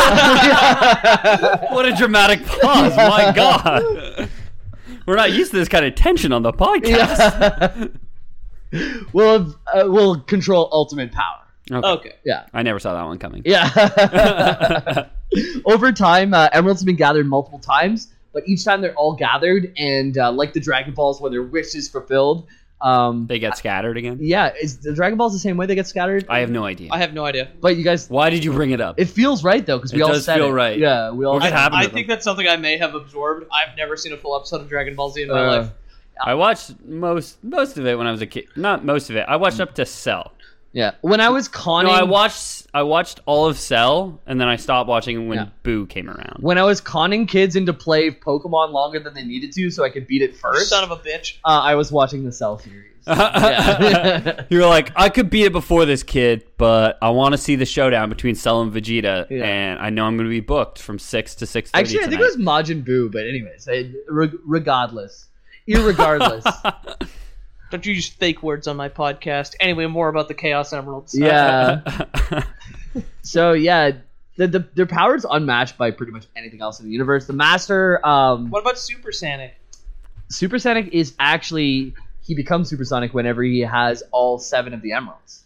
What a dramatic pause! My God, we're not used to this kind of tension on the podcast. we'll uh, we'll control ultimate power. Okay. Okay. Yeah, I never saw that one coming. yeah. Over time, uh, emeralds have been gathered multiple times, but each time they're all gathered, and uh, like the Dragon Balls, when their wish is fulfilled, um, They get scattered again. yeah, is the Dragon Balls the same way they get scattered? I have no idea. I have no idea. But you guys, Why did you bring it up? it feels right though because we It all does said feel it. right. Yeah, we all. What said it. happened I to think them? that's something I may have absorbed. I've never seen a full episode of Dragon Ball Z in my Uh, life. I watched most most of it when I was a kid. Not most of it. I watched up to Cell. Yeah. When I was conning, No, I watched I watched all of Cell, and then I stopped watching when Yeah. Boo came around. when I was conning kids into play Pokemon longer than they needed to, so I could beat it first. Son of a bitch. uh, I was watching the Cell series. Yeah. You were like, I could beat it before this kid, but I want to see the showdown between Cell and Vegeta, Yeah. and I know I'm going to be booked from six to six thirty. Actually, I think it was Majin Buu, but anyways, I, reg- regardless, irregardless. Don't you use fake words on my podcast. Anyway, more about the Chaos Emeralds. Yeah. So yeah, the, the their power is unmatched by pretty much anything else in the universe. The Master, um, What about Super Sonic? Supersonic is actually he becomes supersonic whenever he has all seven of the emeralds.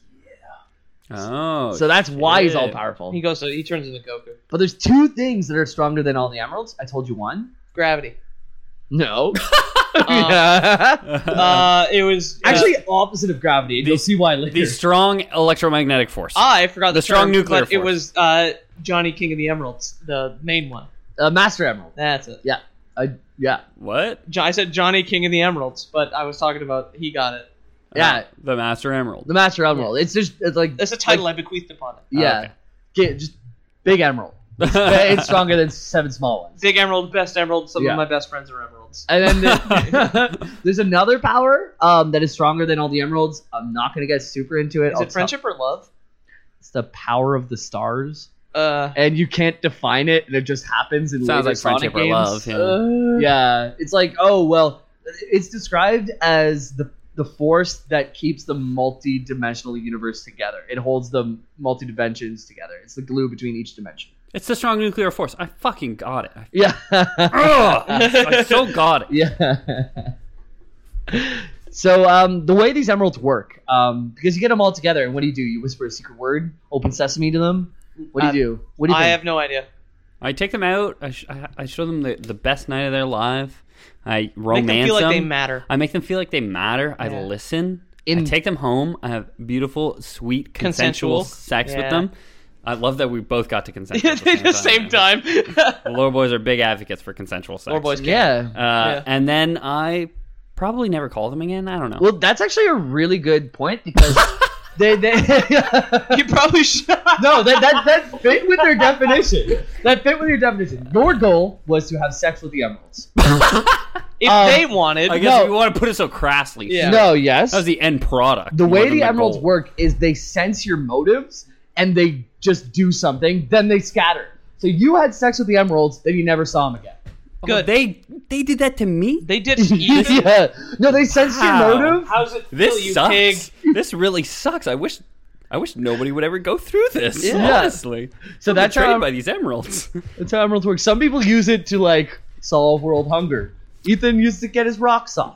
Oh, So that's why he's all shit. powerful. He goes. So he turns into Goku. But there's two things that are stronger than all the emeralds. I told you one. Gravity. No. Yeah. Uh, it was uh, Actually, opposite of gravity. And you'll see why later. The strong electromagnetic force. Ah, I forgot the, The strong term, nuclear but It force. was uh, Johnny King of the Emeralds, the main one. uh, Master Emerald. That's it. Yeah. I, yeah. What? Jo- I said Johnny King of the Emeralds, but I was talking about he got it. Yeah. Uh, the Master Emerald. The Master Emerald. It's just it's like That's a title like- I bequeathed upon it. yeah. okay. Get- just big emerald. It's, it's stronger than seven small ones. Big Emerald, best Emerald. Some Yeah. of my best friends are Emeralds. And then the- there's another power um, that is stronger than all the emeralds. I'm not going to get super into it. Is I'll it friendship or love? tell- It's the power of the stars. Uh, And you can't define it, and it just happens in Sounds later like friendship Sonic or games. love. Yeah. Yeah, it's like, oh, well, it's described as the the force that keeps the multi-dimensional universe together. It holds the multi-dimensions together. It's the glue between each dimension. It's the strong nuclear force. I fucking got it. I, Yeah. Ugh, I so got it. Yeah. So um, the way these emeralds work, um, because you get them all together, and what do you do? You whisper a secret word, open sesame to them. What do you Uh, do? What do you I think? have no idea. I take them out. I, sh- I, I show them the, the best night of their life. I Make romance them feel like they them. matter. I make them feel like they matter. I Yeah. listen. I In- take them home. I have beautiful, sweet, consensual, Consensual. sex Yeah. with them. I love that we both got to consent At the same time. The Lore Boys are big advocates for consensual sex. Lore Boys can. Yeah. Uh, Yeah. And then I probably never call them again. I don't know. Well, that's actually a really good point because they they You probably should. no that, that that fit with their definition. That fit with your definition. Your goal was to have sex with the emeralds. If Um, they wanted. I guess no. if you want to put it so crassly. Yeah. sure. No, yes. That was the end product. The more way than the emeralds goal. work is they sense your motives and they just do something, then they scatter. So you had sex with the emeralds, then you never saw them again. Oh, Good. they they did that to me. They did even. Yeah. No, they sense Wow. your motive. How's it feel, This you sucks. pig? This really sucks. I wish I wish nobody would ever go through this. Yeah. Honestly. So I'm that's betrayed how, by these emeralds. that's how emeralds work. Some people use it to like solve world hunger. Ethan used to get his rocks off.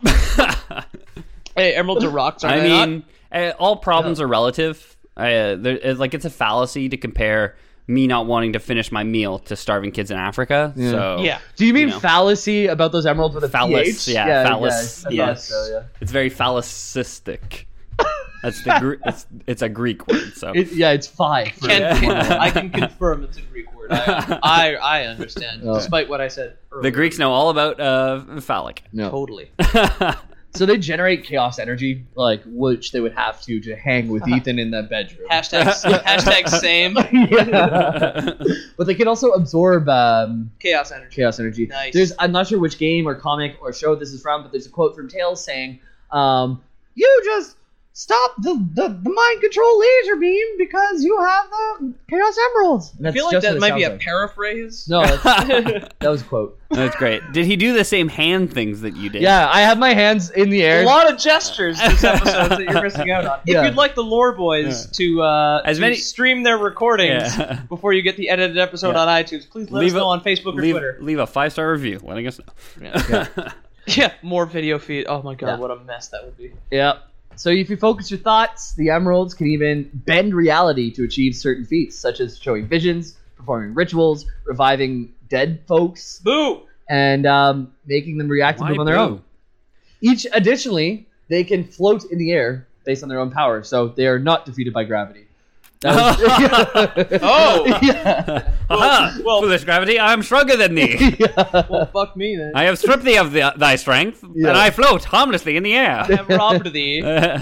Hey, emeralds are rocks, are I they not? mean, uh, all problems are relative. Uh, there, it's like it's a fallacy to compare me not wanting to finish my meal to starving kids in Africa. So Yeah. Do you mean You know. fallacy about those emeralds with a phallus, P H? yeah, phallus, I yes. guess so, yeah. it's very phallicistic. That's the Gre- it's it's a Greek word. So It, yeah, it's five. for Can, everyone. I can confirm it's a Greek word. I, I, I understand, Oh. despite what I said earlier. the Greeks know all about uh, phallic. No. Totally. So they generate chaos energy, like which they would have to to hang with Ethan in that bedroom. Hashtag, hashtag same. Yeah. But they can also absorb um, Chaos energy. chaos energy. Nice. There's I'm not sure which game or comic or show this is from, but there's a quote from Tails saying, um, "You just stop the, the, the mind control laser beam because you have the chaos emeralds." And I that's feel like just that what it might be a sounds like. paraphrase. No, that's, that was a quote. That's great. Did he do the same hand things that you did? Yeah, I have my hands in the air. A lot of gestures this episode that you're missing out on. If Yeah. you'd like the Lore Boys Yeah. to, uh, As to many- stream their recordings Yeah. before you get the edited episode Yeah. on iTunes, please let Leave us know a- on Facebook or leave, Twitter. leave a five star review, letting us know. Yeah. Yeah, more video feed. Oh my god, Yeah. what a mess that would be. Yeah. So if you focus your thoughts, the emeralds can even bend reality to achieve certain feats, such as showing visions, performing rituals, reviving dead folks, Boo! and um, making them react to Why them on their boo? own. Each, additionally, they can float in the air based on their own power, so they are not defeated by gravity. That was- Oh, yeah. Aha! well- Foolish gravity, I am stronger than thee. well, fuck me then. I have stripped thee of the, thy strength, Yeah. and I float harmlessly in the I air. have robbed thee.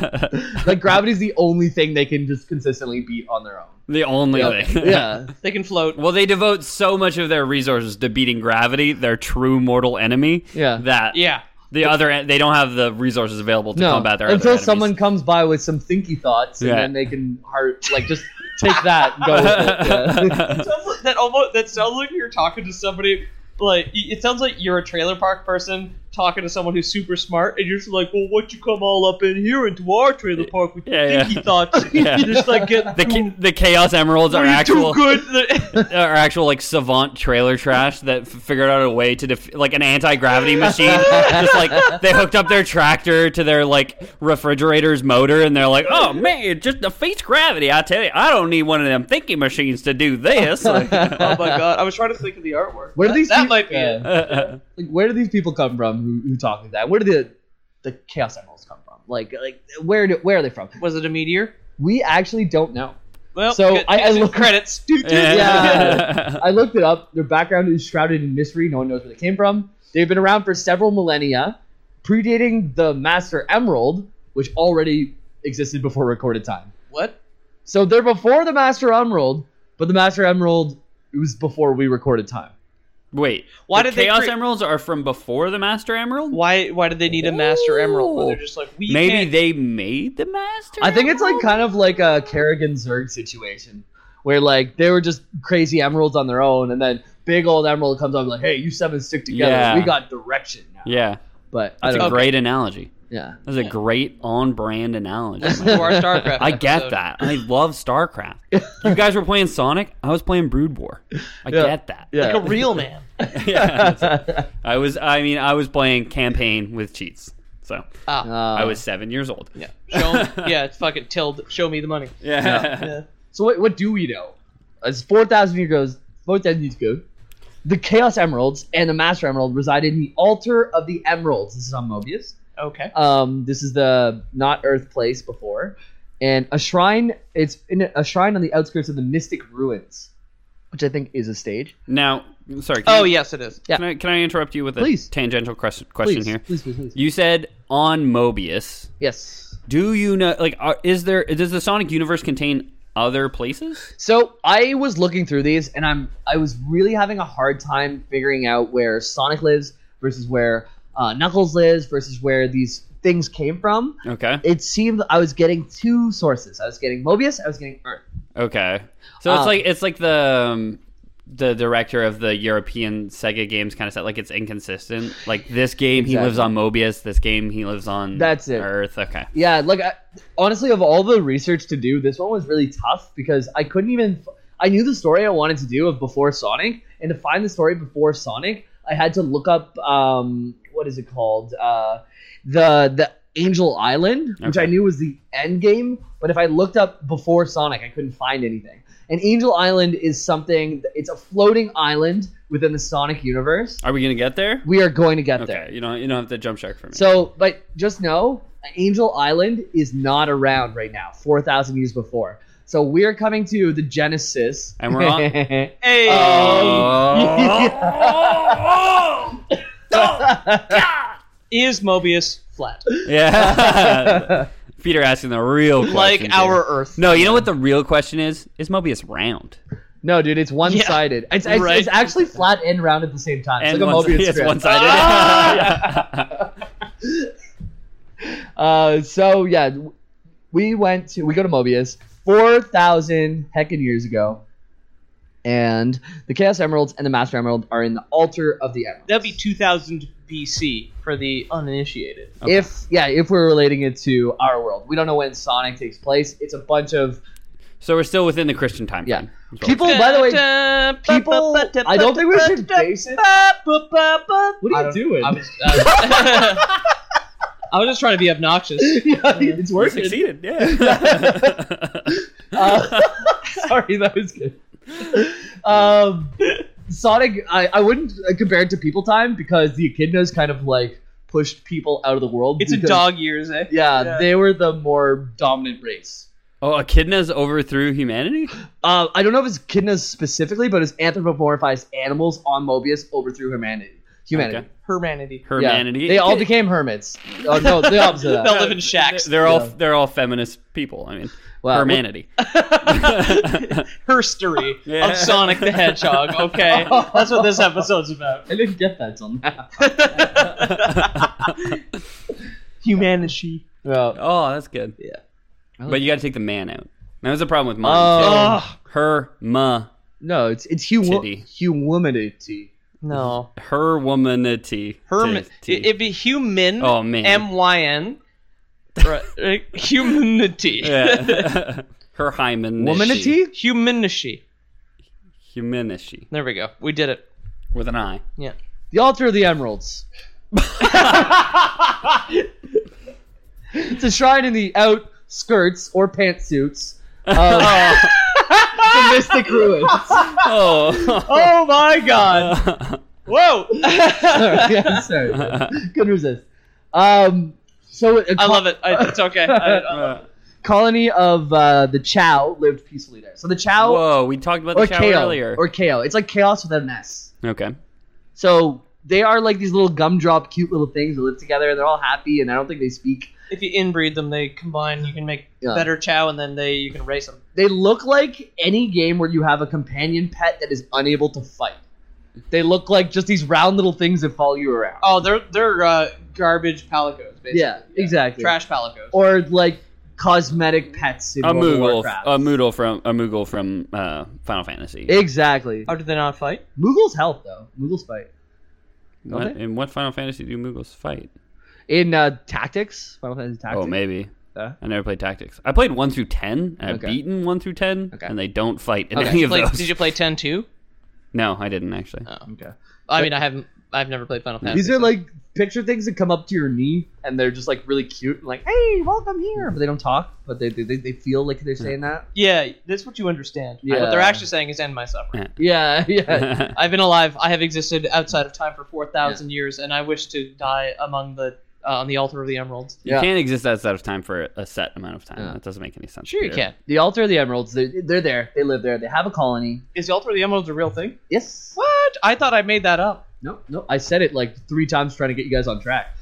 Like gravity's the only thing they can just consistently beat on their own. The only Yeah. thing. Yeah. They can float. Well, they devote so much of their resources to beating gravity, their true mortal enemy, Yeah. that Yeah. the other they don't have the resources available to No, combat their until other enemies. someone comes by with some thinky thoughts, and Yeah. then they can heart like just take that and go with it. Yeah. It sounds like- that almost that sounds like you're talking to somebody. Like it sounds like you're a trailer park person talking to someone who's super smart, and you're just like, "Well, what you come all up in here into our trailer park with Yeah, your yeah. thinky thoughts?" Yeah. You just like get the cha- the Chaos Emeralds are Are you actual too good? are actual like savant trailer trash that f- figured out a way to def- like an anti-gravity machine. Just like they hooked up their tractor to their like refrigerator's motor, and they're like, "Oh man, it just defeats gravity." I tell you, I don't need one of them thinking machines to do this. Like, Oh my god! I was trying to think of the artwork. Where do That- these that peop- might be yeah. it. Like, where do these people come from who, who talk like that? Where do the the Chaos Emeralds come from? Like, like where do, where are they from? Was it a meteor? We actually don't know. Well, So, good- I- I good look- credits. Doot, doot. Yeah. I looked it up. Their background is shrouded in mystery. No one knows where they came from. They've been around for several millennia, predating the Master Emerald, which already existed before recorded time. What? So they're before the Master Emerald, but the Master Emerald it was before we recorded time. Wait, Why the did they Chaos cre- Emeralds are from before the Master Emerald? Why? Why did they need a Master Emerald? When they're just like we Maybe can't- they made the Master. I think it's like Emerald? kind of like a Kerrigan Zerg situation, where like they were just crazy emeralds on their own, and then big old emerald comes up and like, hey, you seven stick together. Yeah. We got direction now. Yeah, But I that's don't a know. great analogy. Yeah. That's a great on-brand analogy. to our StarCraft. I get episode. that. I love StarCraft. You guys were playing Sonic. I was playing Brood War. I Yeah. get that. Yeah. Like a real man. Yeah, that's- I was. I mean, I was playing campaign with cheats. So Ah, Uh, I was seven years old. yeah. Show. Yeah, it's fucking tilled. Show me the money. Yeah. Yeah. So what, what do we know? As four thousand years ago, four thousand years ago, the Chaos Emeralds and the Master Emerald resided in the Altar of the Emeralds. This is on Mobius. Okay. Um, this is the not Earth place before, and a shrine. It's in a, a shrine on the outskirts of the Mystic Ruins, which I think is a stage. Now, sorry. Can Oh you, yes, it is. Yeah. Can I, can I interrupt you with a Please. tangential question, question Please, here? please, please, please. You said on Mobius. Yes. Do you know? Like, are, is there? Does the Sonic universe contain other places? So I was looking through these, and I'm I was really having a hard time figuring out where Sonic lives versus where uh, Knuckles lives versus where these things came from. Okay. It seemed I was getting two sources. I was getting Mobius. I was getting Earth. Okay. So it's Um, like it's like the um, the director of the European Sega games kind of said like it's inconsistent. Like this game he Exactly. lives on Mobius, this game he lives on That's it. Earth. Okay. Yeah, like I, honestly, of all the research to do, this one was really tough because I couldn't even. I knew the story I wanted to do of before Sonic, and to find the story before Sonic, I had to look up um, what is it called? Uh, the the Angel Island, which Okay. I knew was the end game. But if I looked up before Sonic, I couldn't find anything. And Angel Island is something. It's a floating island within the Sonic universe. Are we gonna get there? We are going to get there. Okay. You don't you don't have to jump shark for me. So, but just know, Angel Island is not around right now, four thousand years before. So we're coming to the Genesis. And we're on- Hey. Is Mobius flat? Yeah. Peter asking the real question. Like here. our Earth. No, you know what the real question is? Is Mobius round? No, dude, it's one-sided. It's, it's, right. it's actually flat and round at the same time. It's And like a one- Mobius it's strip. one-sided. Uh, so yeah, we went to we go to Mobius four thousand heckin' years ago, and the Chaos Emeralds and the Master Emerald are in the Altar of the Emeralds. That'd be two thousand B C for the uninitiated. If yeah, if we're relating it to our world, we don't know when Sonic takes place. It's a bunch of So we're still within the Christian time yeah. frame. People, by the way, people. I don't think we should base it. What are you I don't- doing? I was, uh, I was just trying to be obnoxious. yeah, it's We working. succeeded, yeah. Uh, sorry, that was good. Um, Sonic, I, I wouldn't compare it to People Time because the Echidnas kind of like pushed people out of the world. It's a because- dog years, eh? Yeah, Yeah. they were the more dominant race. Oh, echidnas overthrew humanity? Uh, I don't know if it's echidnas specifically, but it's anthropomorphized animals on Mobius overthrew humanity. Humanity. Okay. Hermanity. Yeah. Humanity. They all became hermits. Oh no, the opposite of that. They'll live in shacks. They're all Yeah. they're all feminist people. I mean, Wow. humanity. Herstory Yeah. of Sonic the Hedgehog. Okay, that's what this episode's about. I didn't get that on that. Humanity. Well, Oh, that's good. yeah. But you got to take the man out. That was the problem with mine. Oh. too. Her ma No, it's it's hu- Titty. humanity. No. her womanity. Herman. T- It'd be human. Oh, man. M Y N. Right. uh, Humanity. Yeah. Her hymen. Womanity? Humanity. Humanishi. There we go. We did it. With an I. Yeah. The altar of the emeralds. It's a shrine in the outskirts or pantsuits of the Mystic Ruins. Oh. Oh my god. Whoa. Sorry, yeah, sorry. Couldn't resist. Um, so a I co- love it. I, it's okay. I, I love it. colony of uh, the Chow lived peacefully there. So the Chow Whoa, we talked about or the shower K O earlier. or K O. It's like chaos without an S. Okay. So they are like these little gumdrop, cute little things that live together, and they're all happy. And I don't think they speak. If you inbreed them, they combine. You can make Yeah. better chow, and then they you can race them. They look like any game where you have a companion pet that is unable to fight. They look like just these round little things that follow you around. Oh, they're they're uh, garbage palicos, basically. Yeah, exactly. Trash palicos. Or like cosmetic pets in A World of Moogle, Warcraft. a Moodle from a Moogle from uh, Final Fantasy. Exactly. How did they not fight? Moogles help though. Moogles fight. What, don't they? in what Final Fantasy do Moogles fight? In uh, Tactics, Final Fantasy Tactics. Oh, maybe. Uh, I never played Tactics. I played one through ten. And I've Okay. beaten one through ten, Okay. and they don't fight in Okay. any Did you, of play, those. did you play ten too? No, I didn't actually. Oh. okay. I mean, I haven't. I've never played Final Fantasy. These are so- like picture things that come up to your knee, and they're just like really cute, and like, "Hey, welcome here," but they don't talk, but they they, they feel like they're saying that. Yeah, that's what you understand. Yeah. What they're actually saying is end my suffering. Yeah, yeah. I've been alive. I have existed outside of time for four thousand years, and I wish to die among the uh, on the altar of the emeralds. You Yeah. can't exist outside of time for a set amount of time. Yeah. That doesn't make any sense. Sure, you Peter. can. The altar of the emeralds. They're, they're there. They live there. They have a colony. Is the altar of the emeralds a real thing? Yes. What? I thought I made that up. No, no. I said it like three times trying to get you guys on track.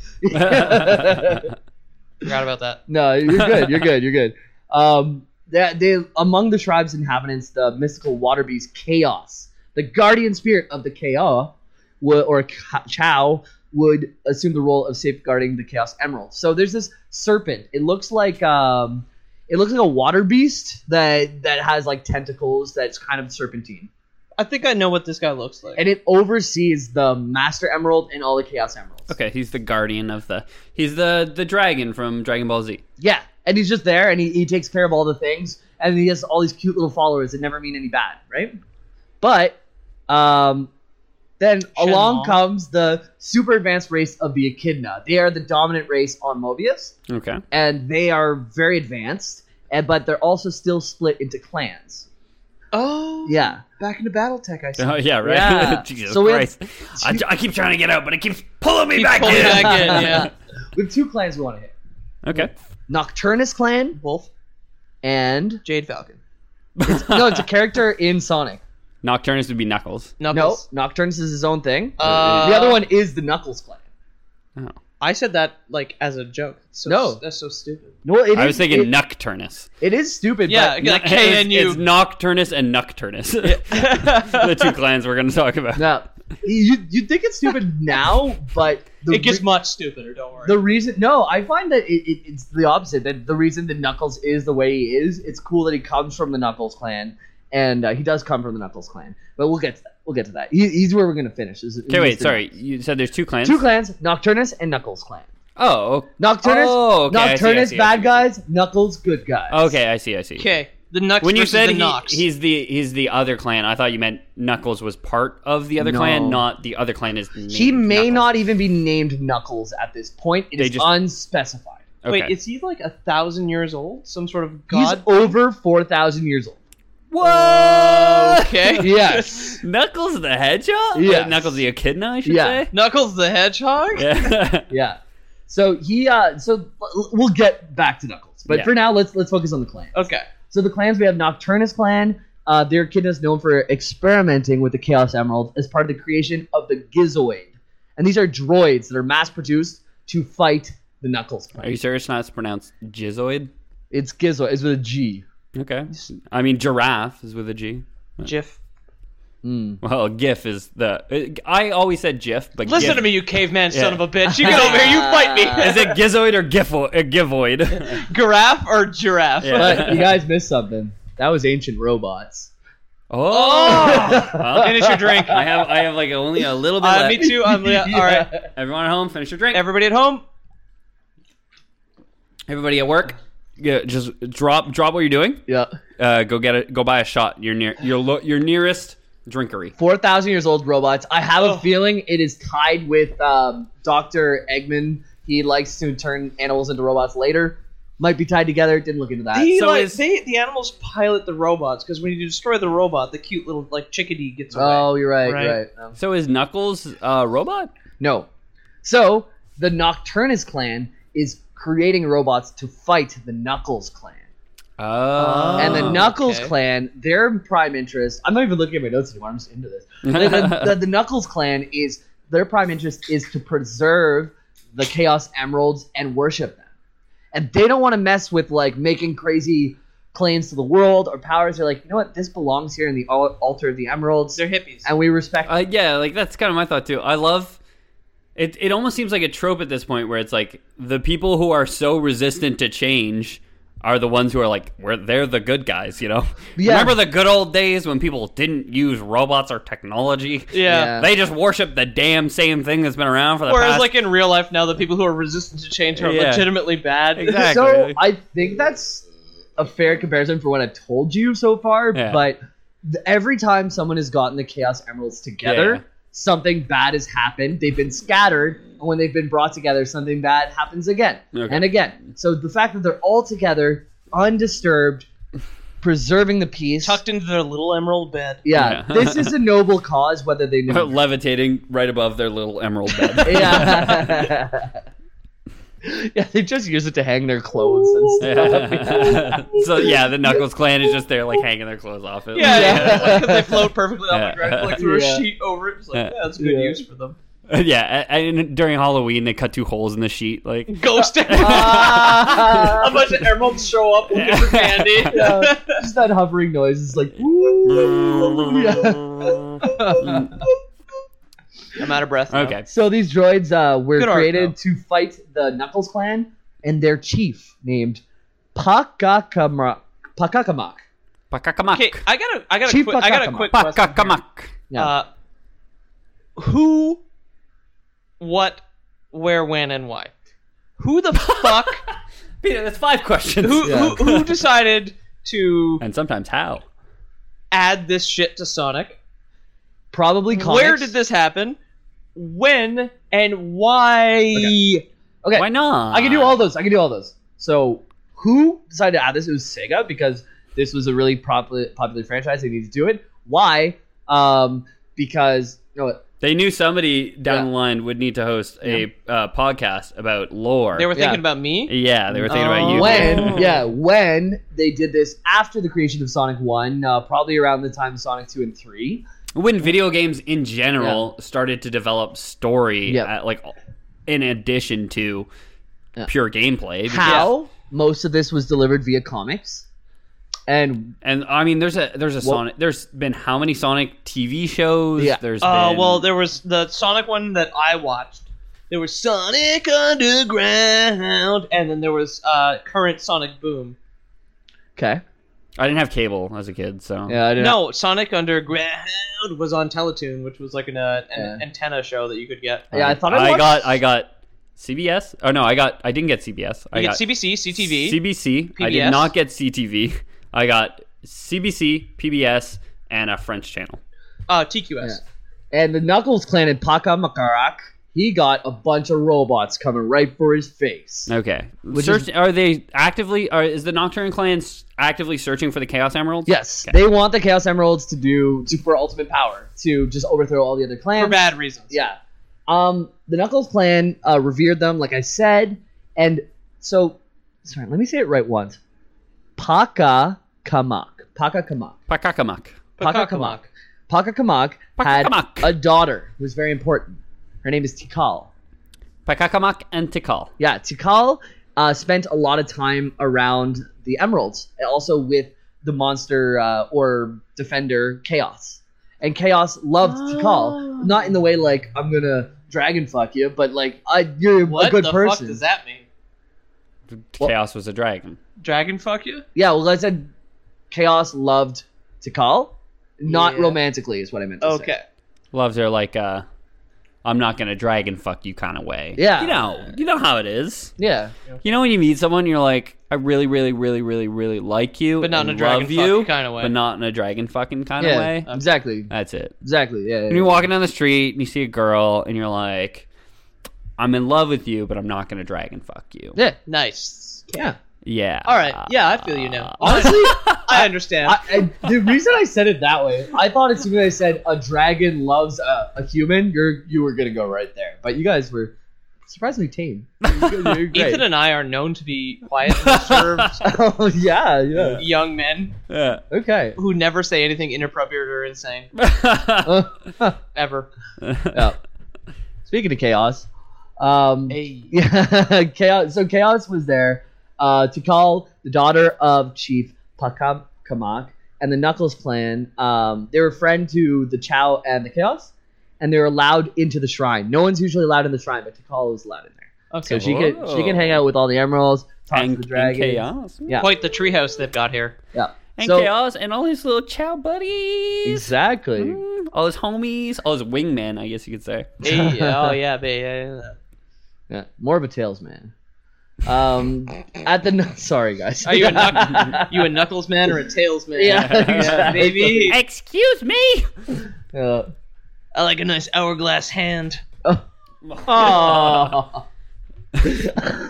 Forgot about that. No, you're good. You're good. You're good. Um, they, they among the tribe's inhabitants, the mystical water beast Chaos, the guardian spirit of the Chaos, would, or Ka- Chow, would assume the role of safeguarding the Chaos Emerald. So there's this serpent. It looks like um, it looks like a water beast that that has like tentacles. That's kind of serpentine, I think I know what this guy looks like. and it oversees the Master Emerald and all the Chaos Emeralds. Okay, he's the guardian of the. He's the the dragon from Dragon Ball Z. Yeah, and he's just there, and he, he takes care of all the things, and he has all these cute little followers that never mean any bad, right? But um, then along comes the super advanced race of the Echidna. They are the dominant race on Mobius, Okay. and they are very advanced, and but they're also still split into clans. Oh, Yeah. back into BattleTech. I see. Oh yeah, right. Yeah. Jesus So we have Christ! I, I keep trying to get out, but it keeps pulling me Keep back pulling in. back in, yeah. We have two clans we want to hit: Okay. Nocturnus clan Wolf, and Jade Falcon, no, it's a character in Sonic. Nocturnus would be Knuckles. Knuckles. No, Nocturnus is his own thing. Uh, the other one is the Knuckles clan. Oh. I said that like as a joke. So, No. that's so stupid. No, it I is- was thinking it- Nocturnus. It is stupid, Yeah, but like It's- K N U. It's Nocturnus and Nocturnus. The two clans we're going to talk about. no, you you think it's stupid now, but the It gets re- much stupider. Don't worry. the reason. No, I find that it, it, it's the opposite. That the reason that Knuckles is the way he is, it's cool that he comes from the Knuckles clan, and uh, he does come from the Knuckles clan. But we'll get to that. We'll get to that. He, he's where we're gonna finish. Is, is Okay, wait, Mister sorry. You said there's two clans? Two clans: Nocturnus and Knuckles clan. Oh. Nocturnus, Oh, okay, I see, I Nocturnus see, I bad see. guys, Knuckles good guys. Okay, I see, I see. Okay, the Nux When you versus said the he, Nox. he's the he's the other clan, I thought you meant Knuckles was part of the other No. clan, not the other clan is named He may Knuckles. not even be named Knuckles at this point. It They is just- unspecified. Okay. Wait, is he like a thousand years old? Some sort of He's god? over four thousand years old. What? Okay. Yes. Knuckles the Hedgehog? Yes. Uh, Knuckles the Echidna, I should Yeah. say. Knuckles the Hedgehog? Yeah. Yeah. So he, uh, so we'll get back to Knuckles. robots. But Yeah. for now, let's let's focus on the clans. Okay. So the clans, we have Nocturnus clan. Uh, their kin is known for experimenting with the Chaos Emerald as part of the creation of the Gizoid. And these are droids that are mass-produced to fight the Knuckles clan. Are you sure it's not pronounced Gizoid? It's Gizoid. It's with a G. Okay. I mean, giraffe is with a G. GIF. Well, GIF is the. I always said GIF, but Listen GIF, to me, you caveman son Yeah. of a bitch. You get over here, you fight me. Is it Gizoid or Gifo- uh, Givoid? Giraffe or giraffe? Yeah. But you guys missed something. That was Ancient Robots. Oh, Well, Finish your drink. I have I have like only a little bit Uh, left. me too. I'm, yeah, All right. Everyone at home, finish your drink. Everybody at home? Everybody at work, yeah, just drop drop what you're doing. Yeah. Uh, go get it. Go buy a shot. Your near your lo- your nearest drinkery. four thousand years old robots. I have a feeling it is tied with um, Doctor Eggman. He likes to turn animals into robots later. Might be tied together. Didn't look into that. He, So like, is- they, the animals pilot the robots because when you destroy the robot, the cute little like chickadee gets away. Oh, you're right. Right. You're right. Um, So is Knuckles a robot? no. So the Nocturnus clan is creating robots to fight the Knuckles clan. Oh. And the Knuckles okay. clan, their prime interest, I'm not even looking at my notes anymore, I'm just into this. The, the, the, the Knuckles clan is, their prime interest is to preserve the Chaos Emeralds and worship them. And they don't want to mess with, like, making crazy claims to the world or powers. They're like, you know what, this belongs here in the al- altar of the Emeralds, They're hippies. and we respect Uh, yeah, like that's kind of my thought too. I love it. It almost seems like a trope at this point where it's like the people who are so resistant to change are the ones who are like, we're they're the good guys, you know. Yeah. Remember the good old days when people didn't use robots or technology? yeah. Yeah. They just worship the damn same thing that's been around for the Whereas, past. like in real life now, the people who are resistant to change are Yeah. legitimately bad. Exactly. So I think that's a fair comparison for what I've told you so far. Yeah. But th- every time someone has gotten the Chaos Emeralds together, Yeah. something bad has happened. They've been scattered, and when they've been brought together, something bad happens again Okay. and again. So the fact that they're all together, undisturbed, preserving the peace. Tucked into their little emerald bed. Yeah, Yeah. this is a noble cause, whether they know. levitating right above their little emerald bed. Yeah. Yeah, they just use it to hang their clothes and stuff. So yeah, the Knuckles clan is just there, like hanging their clothes off it. Yeah, Yeah. yeah. Because they float perfectly off the ground. Like throw Yeah. a sheet over it. It's like, yeah, that's good Yeah. use for them. Yeah, and and during Halloween they cut two holes in the sheet, like Ghost emerald. Ah. A bunch of emeralds show up looking for candy. Yeah, just that hovering noise is like, woo. Yeah. I'm out of breath. now. okay. So these droids uh, were Good art, created though. to fight the Knuckles clan and their chief named Pakakamak. Pakakamak. Pakakamak. Okay, I got a, I got a Chief quick, I got a Pakakamak. quick question. here. Pakakamak. Yeah. Uh, who, what, where, when, and why? Who the fuck? Peter, that's five questions. Who, Yeah. who who decided to And sometimes how? add this shit to Sonic? Probably comics. Where did this happen? When and why? Okay. Why not? I can do all those. I can do all those. So who decided to add this? It was Sega because this was a really popular popular franchise. They needed to do it. Why? Um, because you know what? They knew somebody down Yeah. the line would need to host a uh, podcast about lore. They were thinking Yeah. about me. yeah, they were thinking about Oh. you. When yeah, when they did this after the creation of Sonic One, uh, probably around the time of Sonic Two and Three. When video games in general started to develop story, Yeah. uh, like in addition to Yeah. pure gameplay. because- How most of this was delivered via comics, and And I mean, there's a there's a Well- Sonic. There's been how many Sonic T V shows? Yeah. There's Oh been, well, there was the Sonic one that I watched. There was Sonic Underground, and then there was uh, current Sonic Boom. okay, I didn't have cable as a kid, so yeah, I didn't No, Sonic Underground was on Teletoon, which was like an, uh, an Yeah. antenna show that you could get. Yeah, I thought I I watched- got I got C B S. Oh no, I got I didn't get C B S. I You got get C B C, C T V. C B C. I P B did S. not get C T V. I got C B C, P B S, and a French channel. uh, T Q S. And the Knuckles clan in Paka Makarak, he got a bunch of robots coming right for his face. Okay. Which Search, is- are they actively? Are is the Nocturne clan s- actively searching for the Chaos Emeralds? Yes, Okay. they want the Chaos Emeralds to do to for ultimate power to just overthrow all the other clans. For bad reasons. Yeah. Um, the Knuckles clan uh, revered them, like I said, and so Sorry, let me say it right once. Pakakamak. Pakakamak. Pakakamak. Pakakamak. Pakakamak had Pakakamak. a daughter who was very important. Her name is Tikal. Pakakamak and Tikal. Yeah, Tikal uh, spent a lot of time around the emeralds, and also with the monster uh, or defender Chaos. And Chaos loved Oh. Tikal, not in the way like I'm gonna dragon fuck you, but like I, you're What a good the person. fuck does that mean? Chaos was a dragon. Dragon fuck you? Yeah, well, I said Chaos loved Tikal, not Yeah. romantically, is what I meant to say. Okay. Loves her like uh I'm not gonna dragon fuck you kind of way. Yeah. You know, you know how it is. Yeah. You know when you meet someone, you're like, I really, really, really, really, really like you, But not and in a dragon love you, fuck kinda way. but not in a dragon fucking kind Yeah, of way. exactly. That's it. Exactly, yeah. When you're walking down the street and you see a girl and you're like, I'm in love with you, but I'm not gonna dragon fuck you. Yeah, Nice. yeah. Yeah. All right. Yeah, I feel you now. Honestly, I understand. I, I, the reason I said it that way, I thought as soon as I said a dragon loves a, a human, you're you were gonna go right there. But you guys were surprisingly tame. You're great. Ethan and I are known to be quiet, reserved Oh yeah, yeah. young men Yeah. Okay. who never say anything inappropriate or insane Uh, ever. yeah. Speaking of chaos, um, Hey. yeah, chaos. So chaos was there uh, to call the daughter of Chief Pakakamak and the Knuckles clan. Um, they were a friend to the Chow and the Chaos, and they were allowed into the shrine. No one's usually allowed in the shrine, but Tikal was allowed in there. Okay. So she can she can hang out with all the emeralds, talk and, to the dragon. and chaos. Yeah, Quite the treehouse they've got here. yeah. And so, chaos and all his little chow buddies. exactly. Mm, all his homies. All his wingmen, I guess you could say. Hey, oh yeah, babe. Yeah, yeah. Yeah, more of a tails man. Um, at the sorry guys. Are you a knuck- you a knuckles man or a tails man? Yeah, yeah exactly. baby. Excuse me. Yeah. I like a nice hourglass hand. Oh. Big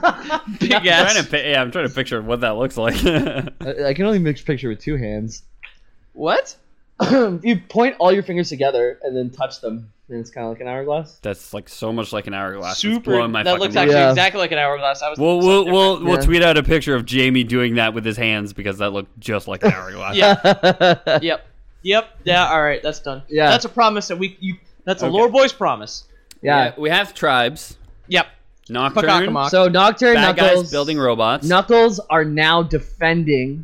I'm ass. trying to, pi- yeah, I'm trying to picture what that looks like. I I can only mix picture with two hands. What? You point all your fingers together and then touch them, and it's kind of like an hourglass. That's like so much like an hourglass. It's Super. blowing my That fucking looks mind. actually Yeah. exactly like an hourglass. I was. We'll thinking we'll something we'll, different. we'll Yeah. tweet out a picture of Jamie doing that with his hands because that looked just like an hourglass. Yeah. Yep. Yep. Yeah. All right. That's done. Yeah. That's a promise that we. You. That's a Okay. lore boy's promise. Yeah. we have tribes. Yep. Nocturne. Pakakamak. So Nocturne, Bad Knuckles, guys building robots. Knuckles are now defending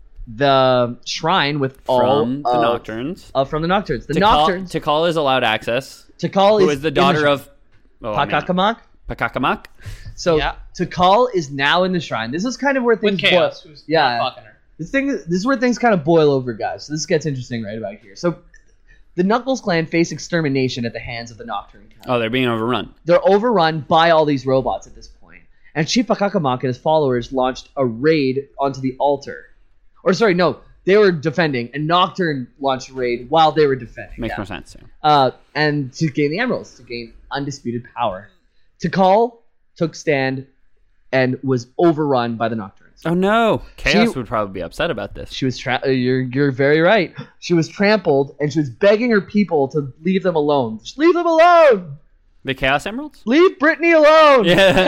the shrine with all from the of, Nocturnes. uh, from the Nocturnes. The Tikal, Nocturnes. Tikal is allowed access. Tikal Who is is the in daughter shrine. of oh, I mean, Pakakamak. Pakakamak? So Yeah. Tikal is now in the shrine. This is kind of where With things chaos. boil. Who's Yeah. not fucking her. This thing, this is where things kind of boil over, guys. So this gets interesting right about here. So the Knuckles clan face extermination at the hands of the Nocturne clan. Oh, they're being overrun. They're overrun by all these robots at this point. And Chief Pakakamak and his followers launched a raid onto the altar. Or sorry, no, they were defending, and Nocturne launched a raid while they were defending. Makes yeah. more sense. Yeah. Uh, and to gain the emeralds, to gain undisputed power. Tikal took stand and was overrun by the Nocturnes. Oh no, Chaos She- would probably be upset about this. She was tra- uh, you're you're very right. She was trampled, and she was begging her people to leave them alone. Just leave them alone. The Chaos Emeralds? Leave Brittany alone.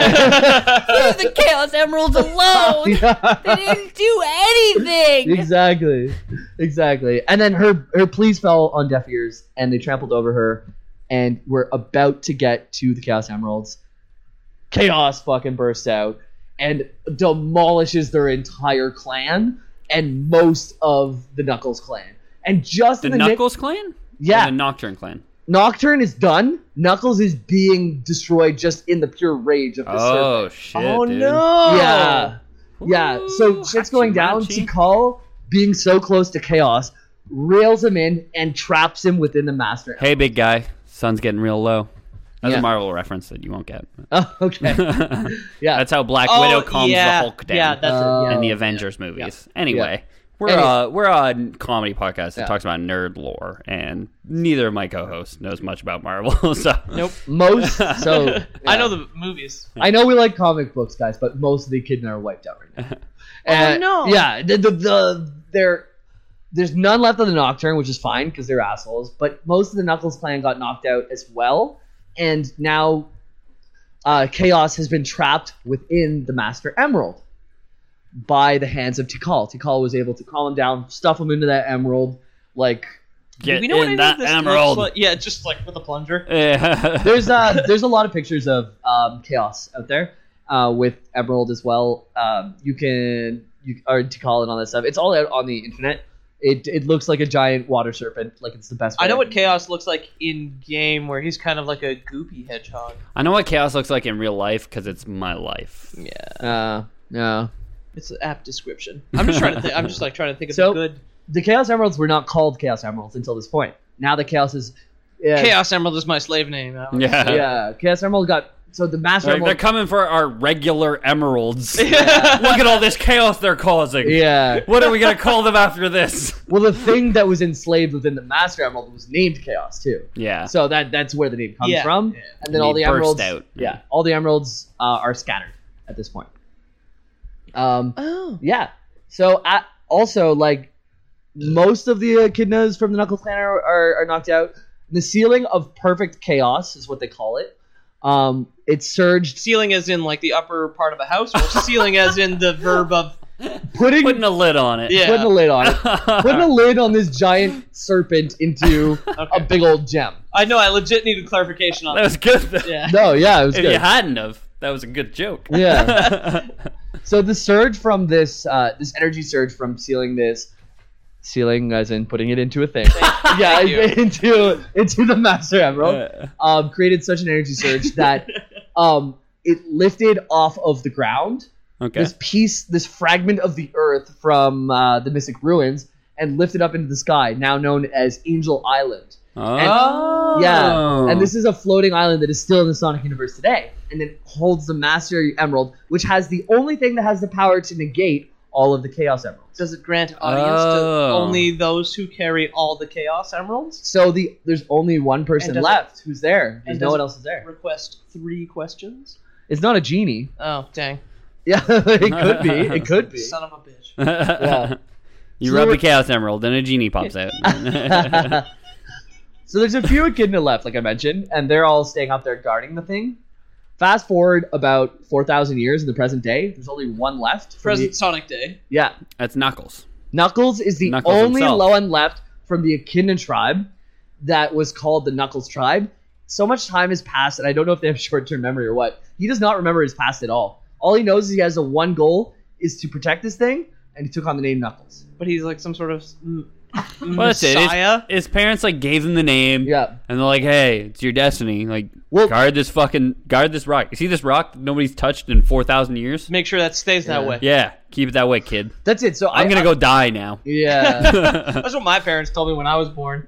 Yeah. Leave the Chaos Emeralds alone! They didn't do anything! Exactly, exactly. And then her her pleas fell on deaf ears, and they trampled over her, and were about to get to the Chaos Emeralds. Chaos fucking bursts out and demolishes their entire clan and most of the Knuckles clan. And just the in the nick- Knuckles clan? Yeah. Or the Nocturne clan. Nocturne is done. Knuckles is being destroyed just in the pure rage of the Oh serpent. shit. Oh dude. no! Yeah. Yeah. So Ooh, shit's going down. Hachimachi. Tikal, being so close to Chaos, rails him in and traps him within the Master. Hey, big guy. Sun's getting real low. That's Yeah. a Marvel reference that you won't get. Oh, okay. Yeah. That's how Black Oh, Widow calms yeah. the Hulk down. Yeah, that's Uh, it. in the Yeah. Avengers movies. Anyway, we're Anyway. uh we're a comedy podcast that Yeah. talks about nerd lore, and neither of my co-hosts knows much about Marvel. So Nope. Most. So I yeah. know the movies. I know we like comic books, guys, but most of the echidna are wiped out right now. Oh, no. Yeah, the the, the there, there's none left of the Nocturne, which is fine because they're assholes. But most of the Knuckles clan got knocked out as well, and now uh, Chaos has been trapped within the Master Emerald. by the hands of Tikal. Tikal was able to calm him down, stuff him into that emerald. Like, Get we know what in any that of this emerald. looks like? Yeah, just like with a plunger. Yeah. there's uh there's a lot of pictures of um, Chaos out there uh, with Emerald as well. Um, you can you or Tikal and all that stuff. It's all out on the internet. It it looks like a giant water serpent. Like it's the best. I know way. what Chaos looks like in game, where he's kind of like a goopy hedgehog. I know what chaos looks like in real life because it's my life. Yeah, Uh, yeah. it's an apt description. I'm just trying to think. I'm just like trying to think of So- a good The Chaos Emeralds were not called Chaos Emeralds until this point. Now the Chaos is. Yeah, Chaos Emerald is my slave name. Alex. Yeah. Yeah, Chaos Emerald got so the Master Like, they're Emerald. coming for our regular emeralds. Look at all this chaos they're causing. Yeah. What are we gonna call them after this? Well, the thing that was enslaved within the Master Emerald was named Chaos too. Yeah. So that that's where the name comes Yeah. from. Yeah. And then And all he the burst emeralds. out. Yeah, all the emeralds uh, are scattered at this point. Um. Oh. Yeah. So at, also like most of the echidnas from the Knuckles clan are, are, are knocked out. The ceiling of perfect chaos is what they call it. Um, it surged, Ceiling as in like the upper part of a house, or ceiling as in the verb of putting Putting a lid on it. yeah. putting a lid on it, putting a lid on this giant serpent into Okay. a big old gem. I know. I legit needed clarification on That that. was good though. Yeah. No, yeah, it was If good. you hadn't have, that was a good joke. Yeah. So the surge from this, uh, this energy surge from sealing this, sealing as in putting it into a thing, yeah, Thank you. into into the Master Emerald, Uh, um, created such an energy surge that um, it lifted off of the ground okay. this piece, this fragment of the earth from uh, the Mystic Ruins, and lifted up into the sky, now known as Angel Island. Oh. Yeah, and this is a floating island that is still in the Sonic universe today, and it holds the Master Emerald, which has the only thing that has the power to negate all of the Chaos Emeralds. Does it grant audience Oh. to only those who carry all the Chaos Emeralds? So the there's only one And person does it- left who's there. There's and no does one it else is there. Request three questions. It's not a genie. Oh, dang. Yeah, it could be. It could be. Son of a bitch. Yeah. You So rub we're- the chaos emerald, then a genie pops out. So there's a few echidna left, like I mentioned, and they're all staying up there guarding the thing. Fast forward about four thousand years in the present day, there's only one left. from Present the- Sonic Day. yeah. That's Knuckles. Knuckles is the Knuckles only himself. one left from the Echidna tribe that was called the Knuckles tribe. So much time has passed, and I don't know if they have short-term memory or what. He does not remember his past at all. All he knows is he has a one goal, is to protect this thing, and he took on the name Knuckles. But he's like some sort of m- Well, that's it. messiah. His, his parents like gave him the name. Yeah. And they're like, "Hey, it's your destiny. Like, Well- guard this fucking guard this rock. You see this rock that nobody's touched in four thousand years? Make sure that stays that Yeah. way. Yeah, keep it that way, kid. That's it. So I'm I, gonna I- go die now." Yeah. That's what my parents told me when I was born.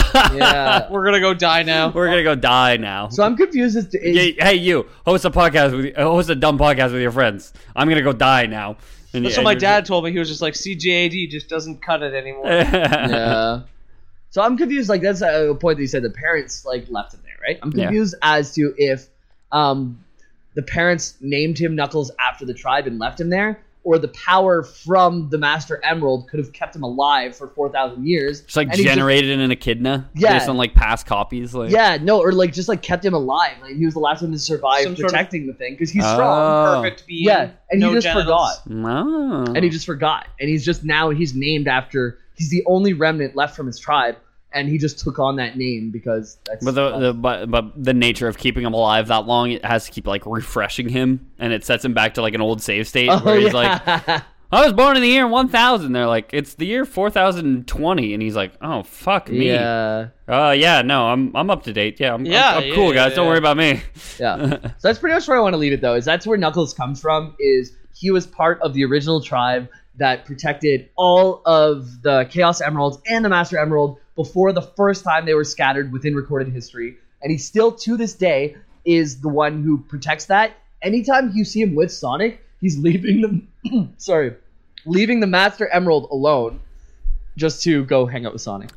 Yeah. We're gonna go die now. We're gonna go die now. So I'm confused as to is, Hey, hey, you host a podcast with host a dumb podcast with your friends. I'm gonna go die now. And That's you- what my and dad told me. He was just like, C J A D just doesn't cut it anymore. you're- yeah. So I'm confused. Like that's a point that you said the parents like left him there, right? I'm Yeah. confused as to if um the parents named him Knuckles after the tribe and left him there, or the power from the Master Emerald could have kept him alive for four thousand years. Just like and he just- generated an echidna Yeah. based on like past copies. Like, yeah, no, or like just like kept him alive. Like he was the last one to survive Some sort of- protecting the thing because he's strong. Oh. Perfect being. Yeah, and no he just genitals. forgot. Oh. And he just forgot. And he's just now he's named after. He's the only remnant left from his tribe, and he just took on that name because that's. But the, the but, but the nature of keeping him alive that long, it has to keep like refreshing him, and it sets him back to like an old save state Oh, where he's yeah. like, "I was born in the year one thousand." They're like, "It's the year four thousand twenty," and he's like, "Oh fuck me." yeah, Uh, yeah, no, I'm I'm up to date. Yeah, I'm, Yeah, I'm, I'm yeah, cool, yeah, guys. Don't yeah. worry about me. yeah. So that's pretty much where I want to leave it, though. Is that's where Knuckles comes from? Is he was part of the original tribe that protected all of the Chaos Emeralds and the Master Emerald before the first time they were scattered within recorded history, and he still to this day is the one who protects that. Anytime you see him with Sonic, he's leaving them. sorry. leaving the Master Emerald alone just to go hang out with Sonic.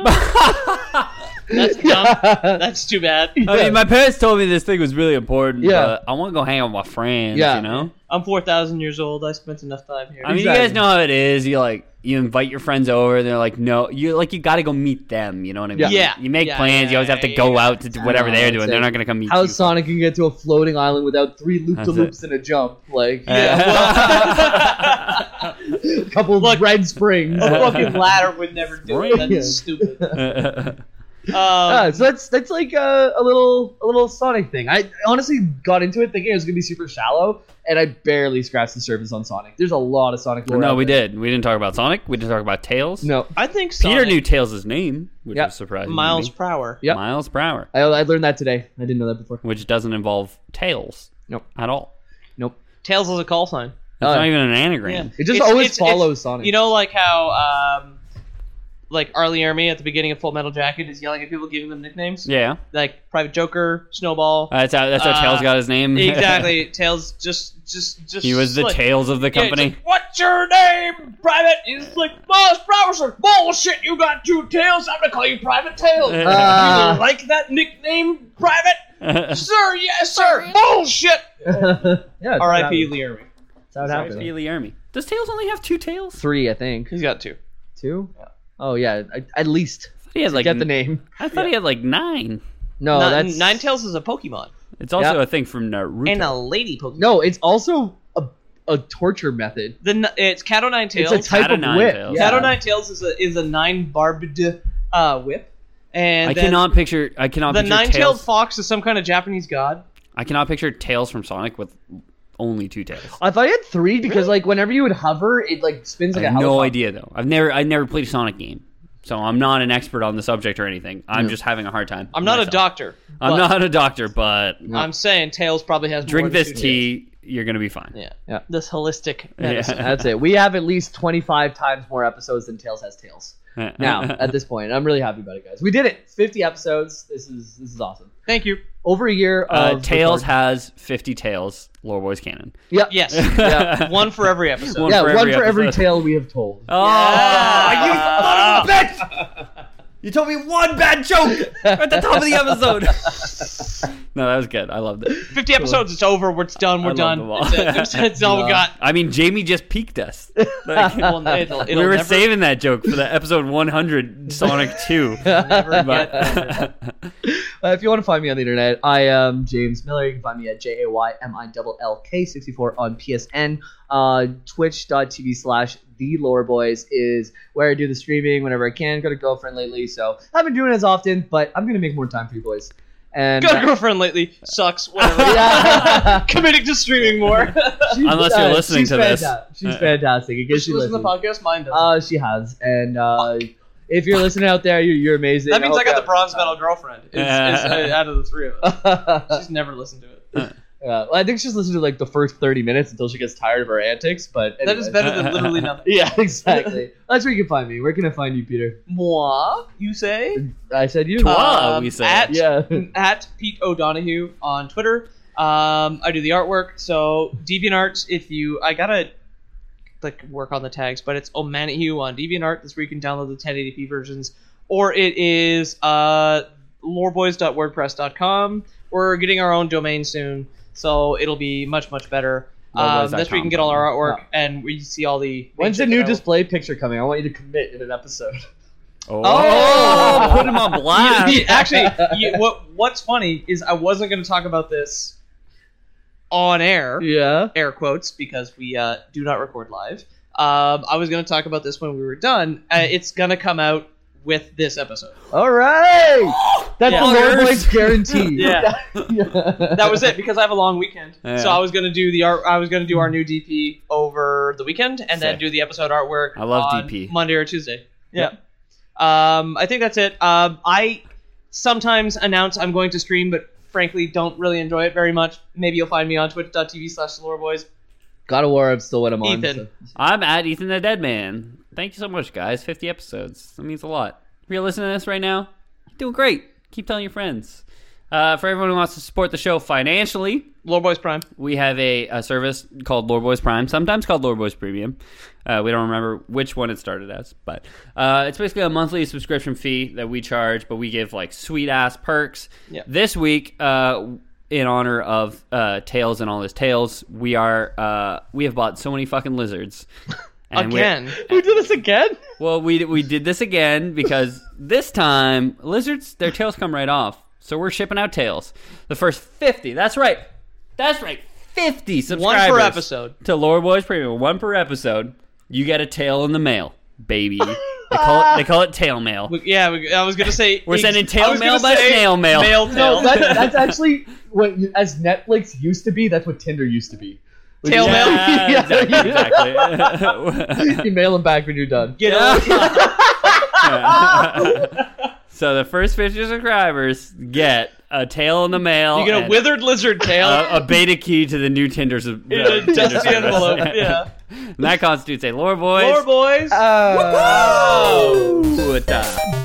That's dumb. That's too bad. I mean, my parents told me this thing was really important. Yeah. But I want to go hang out with my friends. Yeah. You know. I'm four thousand years old. I spent enough time here. I mean, Exactly. you guys know how it is. You like you invite your friends over, and they're like, no, you like you got to go meet them. You know what I mean? Yeah. Yeah. You make Yeah, plans. yeah, you always have to yeah, go yeah. out to do whatever Yeah, they're that's doing. it. They're not gonna come meet How you. Sonic can get to a floating island without three loop de loops and a jump? Like, Yeah, a couple of red springs. a fucking ladder would never do it. Yeah. That's stupid. Um, Yeah, so that's that's like a, a little a little Sonic thing. I honestly got into it thinking it was gonna be super shallow, and I barely scratched the surface on Sonic. There's a lot of Sonic lore. no, out we there. did. We didn't talk about Sonic. We didn't talk about Tails. No, I think Peter Sonic, knew Tails' name, which Yep. was surprising. to Miles me. per hour. Yep. Miles per hour, I, I learned that today. I didn't know that before. which doesn't involve Tails. Nope. At all. Nope. Tails is a call sign. That's Uh, not even an anagram. It just It's- always it's- follows it's- Sonic. You know, like how, um, like Arlie Ermy at the beginning of Full Metal Jacket is yelling at people, giving them nicknames. Yeah. Like Private Joker, Snowball. Uh, that's how that's how Uh, Tails got his name. Exactly. Tails just, just, just. He was the like, Tails of the yeah, it's company. like, what's your name, Private? He's like, Miles Prowse. Like, bullshit. You got two tails. I'm gonna call you Private Tails. Ah. you like that nickname, Private? Sir, yes, sir. Bullshit. yeah, R I P Lee Ermy. That's how it happened. Lee Ermy. Does Tails only have two tails? Three, I think. He's got two. Two? Oh yeah, I, at least. He had like Get the name. I thought he had like nine. No, Nine, that's Ninetales is a Pokemon It's also Yeah. a thing from Naruto. and a lady Pokemon. no. It's also a, a torture method. The n- it's Kato Ninetales. It's a type of Kato whip. Ninetales. Yeah. Kato Ninetales is a is a nine barbed uh, whip, and I then cannot picture. I cannot the picture nine-tailed Tails. fox is some kind of Japanese god. I cannot picture Tails from Sonic with only two tails. I thought you had three because like whenever you would hover, it like spins I like a have no helicopter. idea though. I've never. I never played a Sonic game, so I'm not an expert on the subject or anything. I'm Yeah. just having a hard time. I'm not a myself. doctor. I'm but not a doctor, but I'm saying Tails probably has more drink than this two tea. You're gonna be fine. tails. Yeah. Yeah. This holistic medicine. Yeah. That's it. We have at least twenty-five times more episodes than Tails has tails. Now, at this point, I'm really happy about it, guys. We did it. fifty episodes. This is this is awesome. Thank you. Over a year uh, of Tails recording. has fifty tails. Lore Boys canon. Yep. Yes. Yeah. One for every episode. One Yeah, for one every for every episode. tale we have told. Oh, Yeah. you son of a bitch! You told me one bad joke at the top of the episode. No, that was good. I loved it. fifty episodes. It's over. We're it's done. We're I love done. them all. That's it. That's, that's all we got. I mean, Jamie just peeked us. Like, Well, it'll, it'll we were never, saving that joke for the episode one hundred Sonic two. never get But- over. Uh, if you want to find me on the internet, I am James Miller. You can find me at J A Y M I L L K sixty-four on P S N. Uh, Twitch.tv slash The Lore Boys is where I do the streaming whenever I can. Got a girlfriend lately, so I haven't been doing it as often, but I'm going to make more time for you boys. And Got a uh, girlfriend lately. Sucks. Whatever. yeah. Committing to streaming more. She's- Unless you're listening she's to this. fanta- She's fantastic. In case Does she she listen to the listens. podcast? Mine does. Uh, she has. And uh, if you're listening out there, you're, you're amazing. that means I hope got you the have bronze a good medal girlfriend. Is, is, uh, out of the three of us. time. She's never listened to it. Yeah, well, I think she's listened to like the first thirty minutes until she gets tired of our antics. But That is anyway. better than literally nothing. Yeah, exactly. That's where you can find me. Where can I find you, Peter? Moi, you say? I said you. Toi. Um, Uh, we say. at Yeah. at Pete O'Donohue on Twitter. Um, I do the artwork. So DeviantArt, if you, I gotta like work on the tags, but it's O'Manahue on DeviantArt. That's where you can download the ten eighty p versions, or it is uh, loreboys dot wordpress dot com. We're getting our own domain soon, so it'll be much much better. Um, that's where you can get all our artwork, and we see all the. When's the basic new artwork. display picture coming? I want you to commit in an episode. Oh, Oh! put him on blast. You- you- actually, you, what what's funny is I wasn't going to talk about this on air, Yeah. air quotes, because we uh, do not record live. Um, I was going to talk about this when we were done. Uh, it's going to come out with this episode. All right. That's Yeah. the Lord Buggers. Boys guarantee. Yeah. Yeah. That was it because I have a long weekend, Yeah. so I was going to do the art. I was going to do our new D P over the weekend, and then Sick. do the episode artwork. I love on D P. Monday or Tuesday. Yeah. Um, I think that's it. Um, I sometimes announce I'm going to stream, but frankly don't really enjoy it very much. Maybe you'll find me on twitch.tv slash loreboys. God of War, I'm still what I'm on. Ethan. so- I'm at Ethan the Dead Man. Thank you so much, guys. fifty episodes. That means a lot. If you're listening to this right now, you're doing great. Keep telling your friends. Uh, for everyone who wants to support the show financially, Loreboys Prime. we have a, a service called Lore Boys Prime, sometimes called Lore Boys Premium. Uh, we don't remember which one it started as, but uh, it's basically a monthly subscription fee that we charge, but we give like sweet ass perks. Yeah. This week, uh, in honor of uh, Tails and all his tales, we are uh, we have bought so many fucking lizards. And again, We did this again? well, we we did this again because this time lizards, their tails come right off. So we're shipping out tails. The first fifty. That's right. That's right. fifty subscribers. One per episode. To Lore Boys Premium. One per episode. You get a tail in the mail, baby. They call it, they call it tail mail. We- Yeah, we, I was gonna say We're ex- sending I tail was mail gonna by say snail mail. Mail tail. No, that, that's actually what, you, as Netflix used to be, that's what Tinder used to be. Tail mail. Yeah, Yeah, exactly, yeah. exactly. You mail them back when you're done. Get over- So the first fifty subscribers get a tail in the mail. You get a and withered lizard tail. a, a beta key to the new Tinder. sub- in uh, a Tinder dusty service. envelope. Yeah. And that constitutes a Lore Boys. Lore boys. Oh, what the-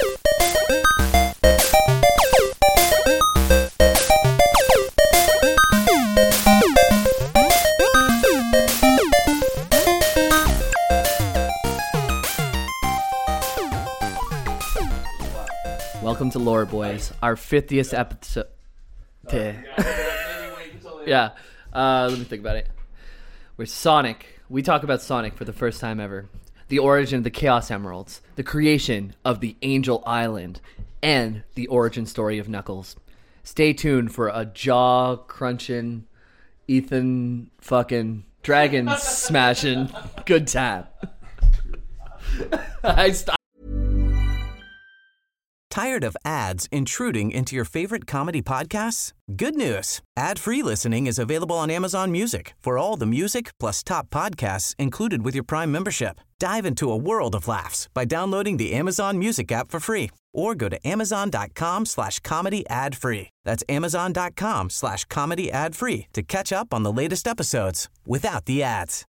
Welcome to Lore Boys, our fiftieth episode. Yeah, uh, let me think about it. We're Sonic. We talk about Sonic for the first time ever. The origin of the Chaos Emeralds, the creation of the Angel Island, and the origin story of Knuckles. Stay tuned for a jaw-crunching, Ethan fucking dragon smashing good time. I st- Tired of ads intruding into your favorite comedy podcasts? Good news. Ad-free listening is available on Amazon Music for all the music plus top podcasts included with your Prime membership. Dive into a world of laughs by downloading the Amazon Music app for free or go to amazon.com slash comedy ad free. That's amazon.com slash comedy ad free to catch up on the latest episodes without the ads.